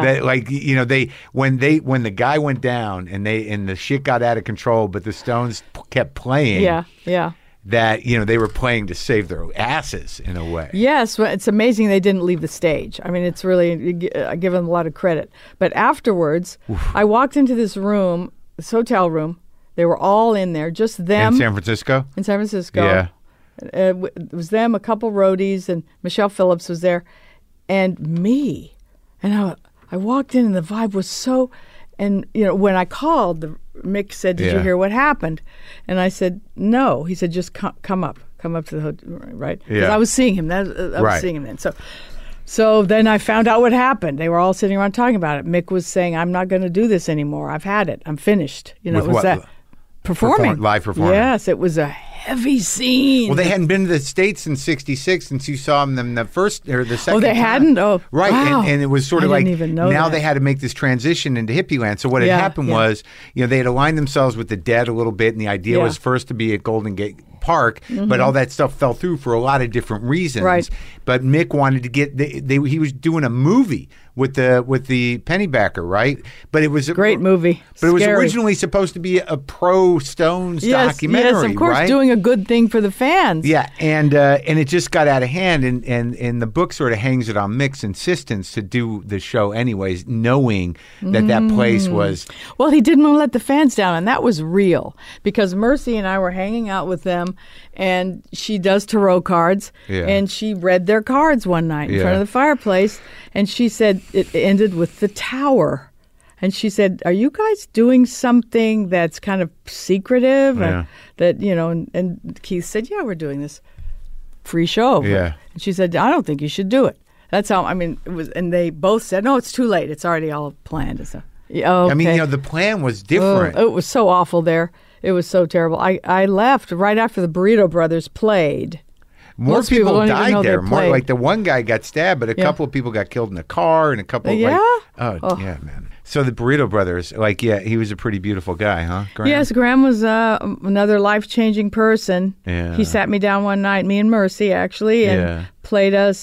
That when the guy went down and the shit got out of control, but the Stones kept playing. Yeah. that, they were playing to save their asses in a way. Yes, well, it's amazing they didn't leave the stage. I mean, it's really, I give them a lot of credit. But afterwards, I walked into this room, this hotel room. They were all in there, just them. In San Francisco? In San Francisco. Yeah. It was them, a couple roadies, and Michelle Phillips was there, and me. And I walked in, and the vibe was so... And, when I called, Mick said, did you hear what happened? And I said, no. He said, just come up to the hotel, right? Because I was seeing him. I was seeing him then. So then I found out what happened. They were all sitting around talking about it. Mick was saying, I'm not going to do this anymore. I've had it. I'm finished. With it was what? that performing. Live performing. Yes, it was a heavy scene. Well, they hadn't been to the States since '66 since you saw them the first or the second. Oh, they time. hadn't? Oh, right. Wow. And it was sort of I like didn't even know now that. they had to make this transition into hippie land. So what had happened was, they had aligned themselves with the Dead a little bit, and the idea was first to be at Golden Gate Park, but all that stuff fell through for a lot of different reasons. Right. But Mick wanted to get he was doing a movie with the Pennybacker, right? But it was a great movie. But it was Scary. originally supposed to be a pro Stones documentary. Yes, of course, right? doing a good thing for the fans. Yeah, and it just got out of hand, and the book sort of hangs it on Mick's insistence to do the show anyways, knowing that place was... Well, he didn't want to let the fans down, and that was real, because Mercy and I were hanging out with them, and she does tarot cards, and she read their cards one night in front of the fireplace, and she said it ended with the Tower. And she said, are you guys doing something that's kind of secretive? Yeah. And Keith said, yeah, we're doing this free show. Yeah. And she said, I don't think you should do it. That's how, it was, and they both said, no, it's too late. It's already all planned and stuff. Yeah, okay. I mean, the plan was different. It was so awful there. It was so terrible. I left right after the Burrito Brothers played. More Most people don't even know died they there. More played. like the one guy got stabbed, but a couple of people got killed in the car, and a couple. Yeah? Yeah, man. So the Burrito Brothers, he was a pretty beautiful guy, huh? Graham? Yes, Graham was another life-changing person. Yeah. He sat me down one night, me and Mercy actually, and played us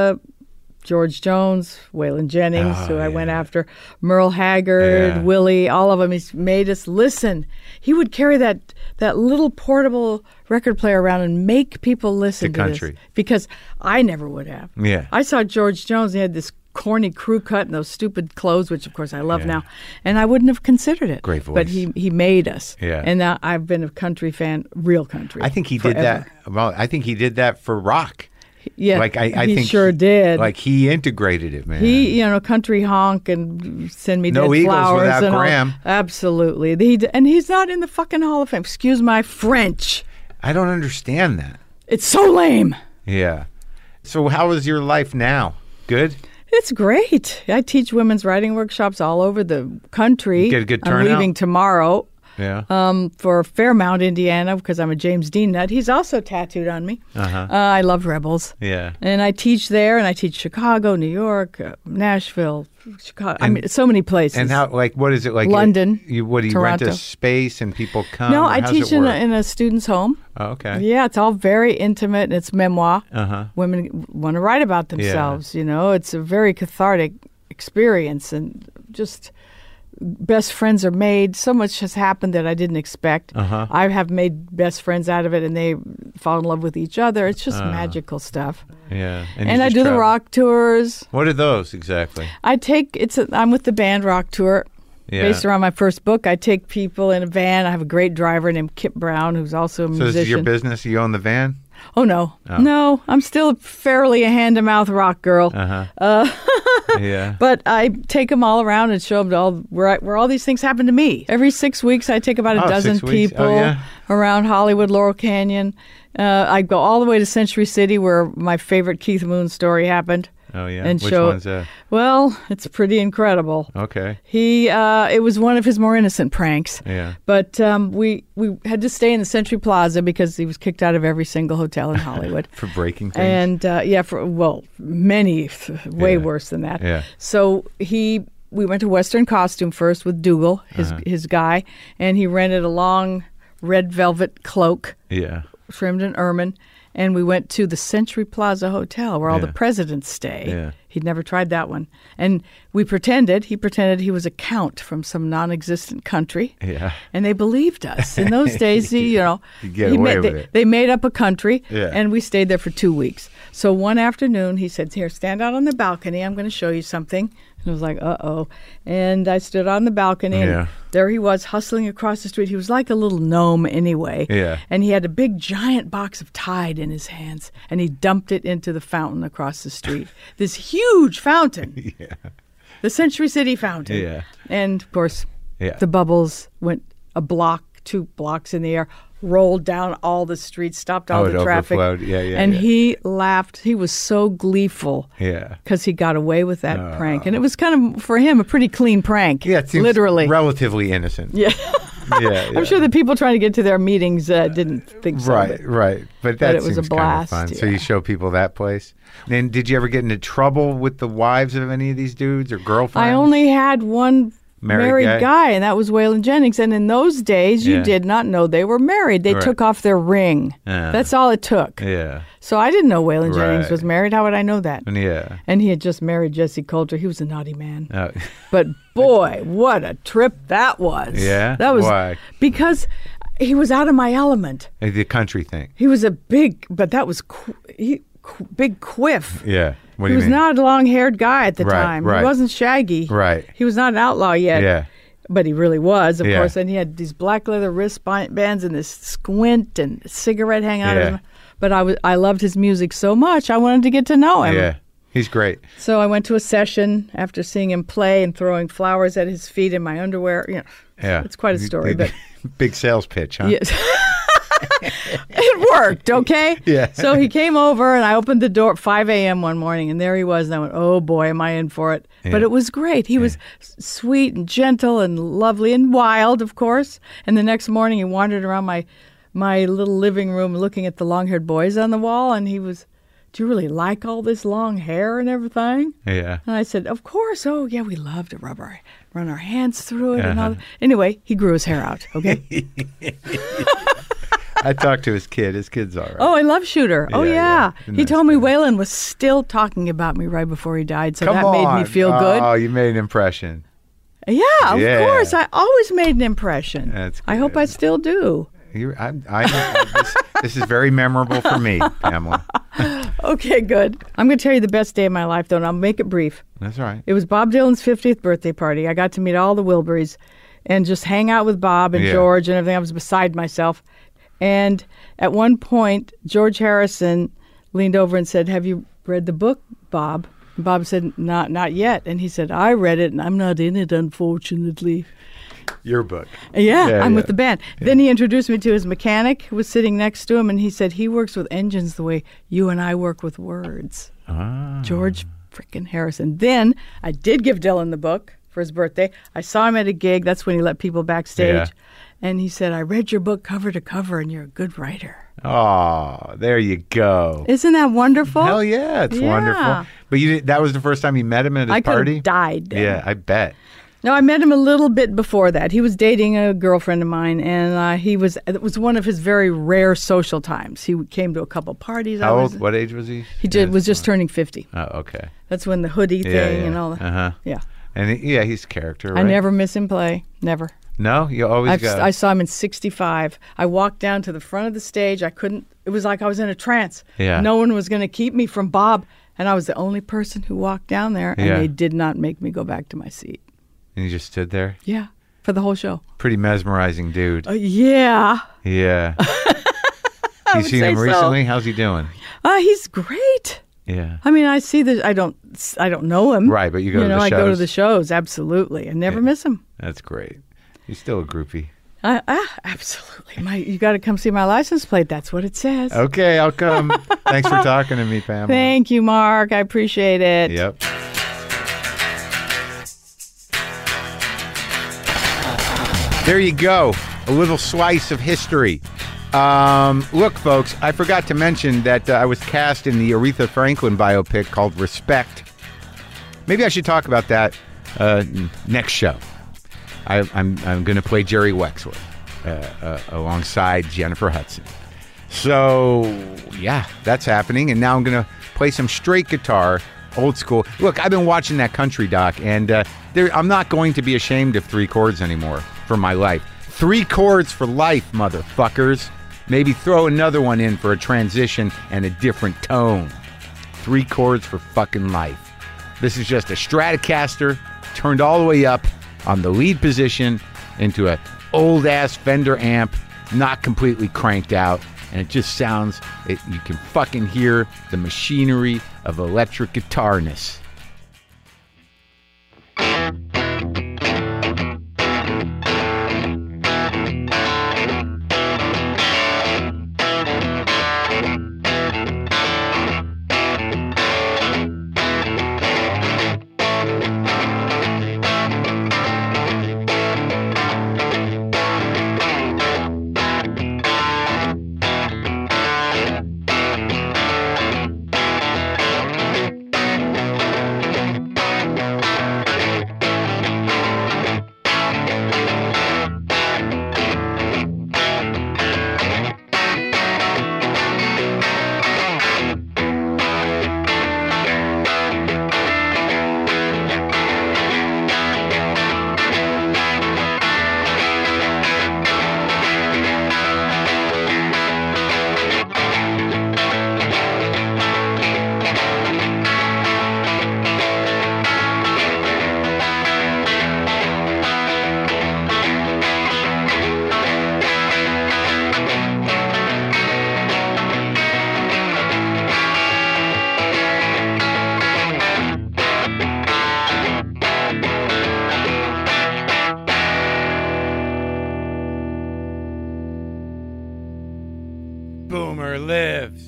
George Jones, Waylon Jennings, who I went after, Merle Haggard, Willie, all of them. He made us listen. He would carry that little portable record player around and make people listen to country. this. Because I never would have. Yeah. I saw George Jones. He had this corny crew cut and those stupid clothes, which of course I love now, and I wouldn't have considered it. Great voice. But he made us. Yeah. And now I've been a country fan, real country. I think he forever. did that. Well, I think he did that for rock. Yeah, I he think sure did. Like he integrated it, man. He, country honk and send me No dead Eagles flowers without and all. Graham. Absolutely. And he's not in the fucking Hall of Fame. Excuse my French. I don't understand that. It's so lame. Yeah. So how is your life now? Good? It's great. I teach women's writing workshops all over the country. You get a good I'm turnout? leaving tomorrow. Yeah. For Fairmount, Indiana, because I'm a James Dean nut. He's also tattooed on me. I love Rebels. Yeah. And I teach there, and I teach Chicago, New York, Nashville, Chicago. So many places. And how? What is it like? London, Do you rent Toronto. a space and people come? No, or I how's teach it in work? in a student's home. Oh, okay. Yeah, it's all very intimate, and it's memoir. Uh-huh. Women want to write about themselves. It's a very cathartic experience, and just best friends are made. So much has happened that I didn't expect. I have made best friends out of it, and they fall in love with each other. It's just magical stuff. Yeah. And you I just do the travel. rock tours. What are those exactly? I'm with the band Rock Tour. Yeah. Based around my first book, I take people in a van. I have a great driver named Kip Brown, who's also a musician. So this is your business? You own the van? Oh, no. No, I'm still fairly a hand-to-mouth rock girl. Yeah. But I take them all around and show them where all these things happen to me. Every 6 weeks, I take about a dozen 6 weeks. people Oh, yeah. around Hollywood, Laurel Canyon. I go all the way to Century City, where my favorite Keith Moon story happened. Oh, yeah. And Which show, one's that? Well, it's pretty incredible. Okay. It was one of his more innocent pranks. Yeah. But we had to stay in the Century Plaza because he was kicked out of every single hotel in Hollywood. For breaking things? And many, way worse than that. Yeah. So we went to Western Costume first with Dougal, his guy, and he rented a long red velvet cloak, trimmed in ermine. And we went to the Century Plaza Hotel where all the presidents stay. Yeah. He'd never tried that one. And he pretended he was a count from some non-existent country. Yeah. And they believed us. In those days, You get away with it. They made up a country, Yeah. and we stayed there for 2 weeks. So one afternoon, he said, here, stand out on the balcony. I'm going to show you something. And I was like, uh-oh. And I stood on the balcony, and there he was hustling across the street. He was like a little gnome anyway. Yeah. And he had a big, giant box of Tide in his hands, and he dumped it into the fountain across the street. This huge fountain. Yeah. The Century City fountain. Yeah. And, of course, Yeah. the bubbles went a block, 2 blocks in the air, rolled down all the streets, stopped all it the traffic. overflowed. Yeah. And he laughed. He was so gleeful Yeah. because he got away with that prank. And it was kind of, for him, a pretty clean prank. Yeah, it seems literally. relatively innocent. Yeah. Yeah. I'm sure the people trying to get to their meetings didn't think so. Right. But that it was a seems kind blast, of fun. So yeah. you show people that place. And did you ever get into trouble with the wives of any of these dudes or girlfriends? I only had one married guy? guy, and that was Waylon Jennings. And in those days, you Yeah. did not know they were married. They Right. took off their ring. That's all it took. Yeah. So I didn't know Waylon Jennings Right. was married. How would I know that? Yeah. And he had just married Jesse Coulter. He was a naughty man. Oh. But boy, what a trip that was. Yeah? That was Why? because he was out of my element. The country thing. He was a big, but that was big quiff. Yeah. What do He you was mean? not a long-haired guy at the Right, time. right. He wasn't shaggy. Right. He was not an outlaw yet. Yeah. But he really was, of Yeah. course. And he had these black leather wristbands and this squint and cigarette hanging out of Yeah. his. But I loved his music so much, I wanted to get to know him. Yeah. He's great. So I went to a session after seeing him play and throwing flowers at his feet in my underwear. You know, Yeah. it's quite a story. But Big sales pitch, huh? yes. It worked, okay? Yeah. So he came over, and I opened the door at 5 a.m. one morning, and there he was. And I went, oh, boy, am I in for it. Yeah. But it was great. He was sweet and gentle and lovely and wild, of course. And the next morning, he wandered around my little living room looking at the long-haired boys on the wall, and he was, do you really like all this long hair and everything? Yeah. And I said, of course. Oh, yeah, we love to run our hands through it and all Uh-huh. that. Anyway, he grew his hair out, okay? I talked to his kid. His kid's all right. Oh, I love Shooter. Oh, Yeah, yeah. yeah. He Nice told me guy. Waylon was still talking about me right before he died, so Come that on. made me feel good. Oh, you made an impression. Yeah, of Yeah. course. I always made an impression. That's I hope good. I still do. This is very memorable for me, Pamela. Okay, good. I'm going to tell you the best day of my life, though, and I'll make it brief. That's all right. It was Bob Dylan's 50th birthday party. I got to meet all the Wilburys and just hang out with Bob and Yeah. George and everything. I was beside myself. And at one point, George Harrison leaned over and said, have you read the book, Bob? And Bob said, not yet. And he said, I read it, and I'm not in it, unfortunately. Your book. Yeah, I'm yeah. with the band. Then he introduced me to his mechanic who was sitting next to him, and he said he works with engines the way you and I work with words. Ah. George frickin' Harrison. Then I did give Dylan the book for his birthday. I saw him at a gig. That's when he let people backstage. Yeah. And he said, I read your book cover to cover, and you're a good writer. Oh, there you go. Isn't that wonderful? Hell yeah, it's Yeah. wonderful. But that was the first time you met him at his I could party? have died then. Yeah, I bet. No, I met him a little bit before that. He was dating a girlfriend of mine, and it was one of his very rare social times. He came to a couple parties. How old? What age was he? He was just turning 50. Oh, okay. That's when the hoodie thing and all that. Uh-huh. Yeah. And he's character, right? I never miss him play. Never. No? You always go. I saw him in 65. I walked down to the front of the stage. It was like I was in a trance. Yeah. No one was going to keep me from Bob, and I was the only person who walked down there, and Yeah. they did not make me go back to my seat. And you just stood there? Yeah, for the whole show. Pretty mesmerizing dude. Yeah. Yeah. You would seen say him so. recently? How's he doing? He's great. Yeah. I mean, I see I don't know him. Right, but you go to the I go to shows. the shows, absolutely. I never Yeah. miss him. That's great. He's still a groupie. Absolutely. You got to come see my license plate. That's what it says. Okay, I'll come. Thanks for talking to me, Pamela. Thank you, Mark. I appreciate it. Yep. There you go. A little slice of history. Look, folks, I forgot to mention that I was cast in the Aretha Franklin biopic called Respect. Maybe I should talk about that next show. I'm going to play Jerry Wexler alongside Jennifer Hudson. So, yeah, that's happening. And now I'm going to play some straight guitar Old school. Look, I've been watching that country doc, and I'm not going to be ashamed of 3 chords anymore for my life. 3 chords for life, motherfuckers. Maybe throw another one in for a transition and a different tone. 3 chords for fucking life. This is just a Stratocaster turned all the way up on the lead position into a old-ass Fender amp, not completely cranked out, and it just sounds, you can fucking hear the machinery of electric guitarness. Boomer lives.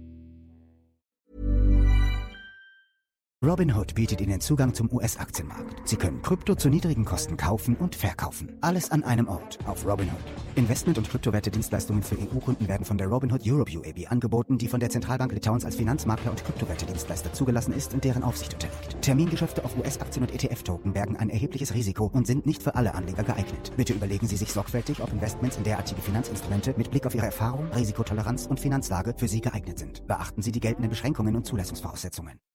Robinhood bietet Ihnen Zugang zum US-Aktienmarkt. Sie können Krypto zu niedrigen Kosten kaufen und verkaufen. Alles an einem Ort auf Robinhood. Investment- und Kryptowerte-Dienstleistungen für EU-Kunden werden von der Robinhood Europe UAB angeboten, die von der Zentralbank Litauens als Finanzmakler und Kryptowerte-Dienstleister zugelassen ist und deren Aufsicht unterliegt. Termingeschäfte auf US-Aktien und ETF-Token bergen ein erhebliches Risiko und sind nicht für alle Anleger geeignet. Bitte überlegen Sie sich sorgfältig, ob Investments in derartige Finanzinstrumente mit Blick auf Ihre Erfahrung, Risikotoleranz und Finanzlage für Sie geeignet sind. Beachten Sie die geltenden Beschränkungen und Zulassungsvoraussetzungen.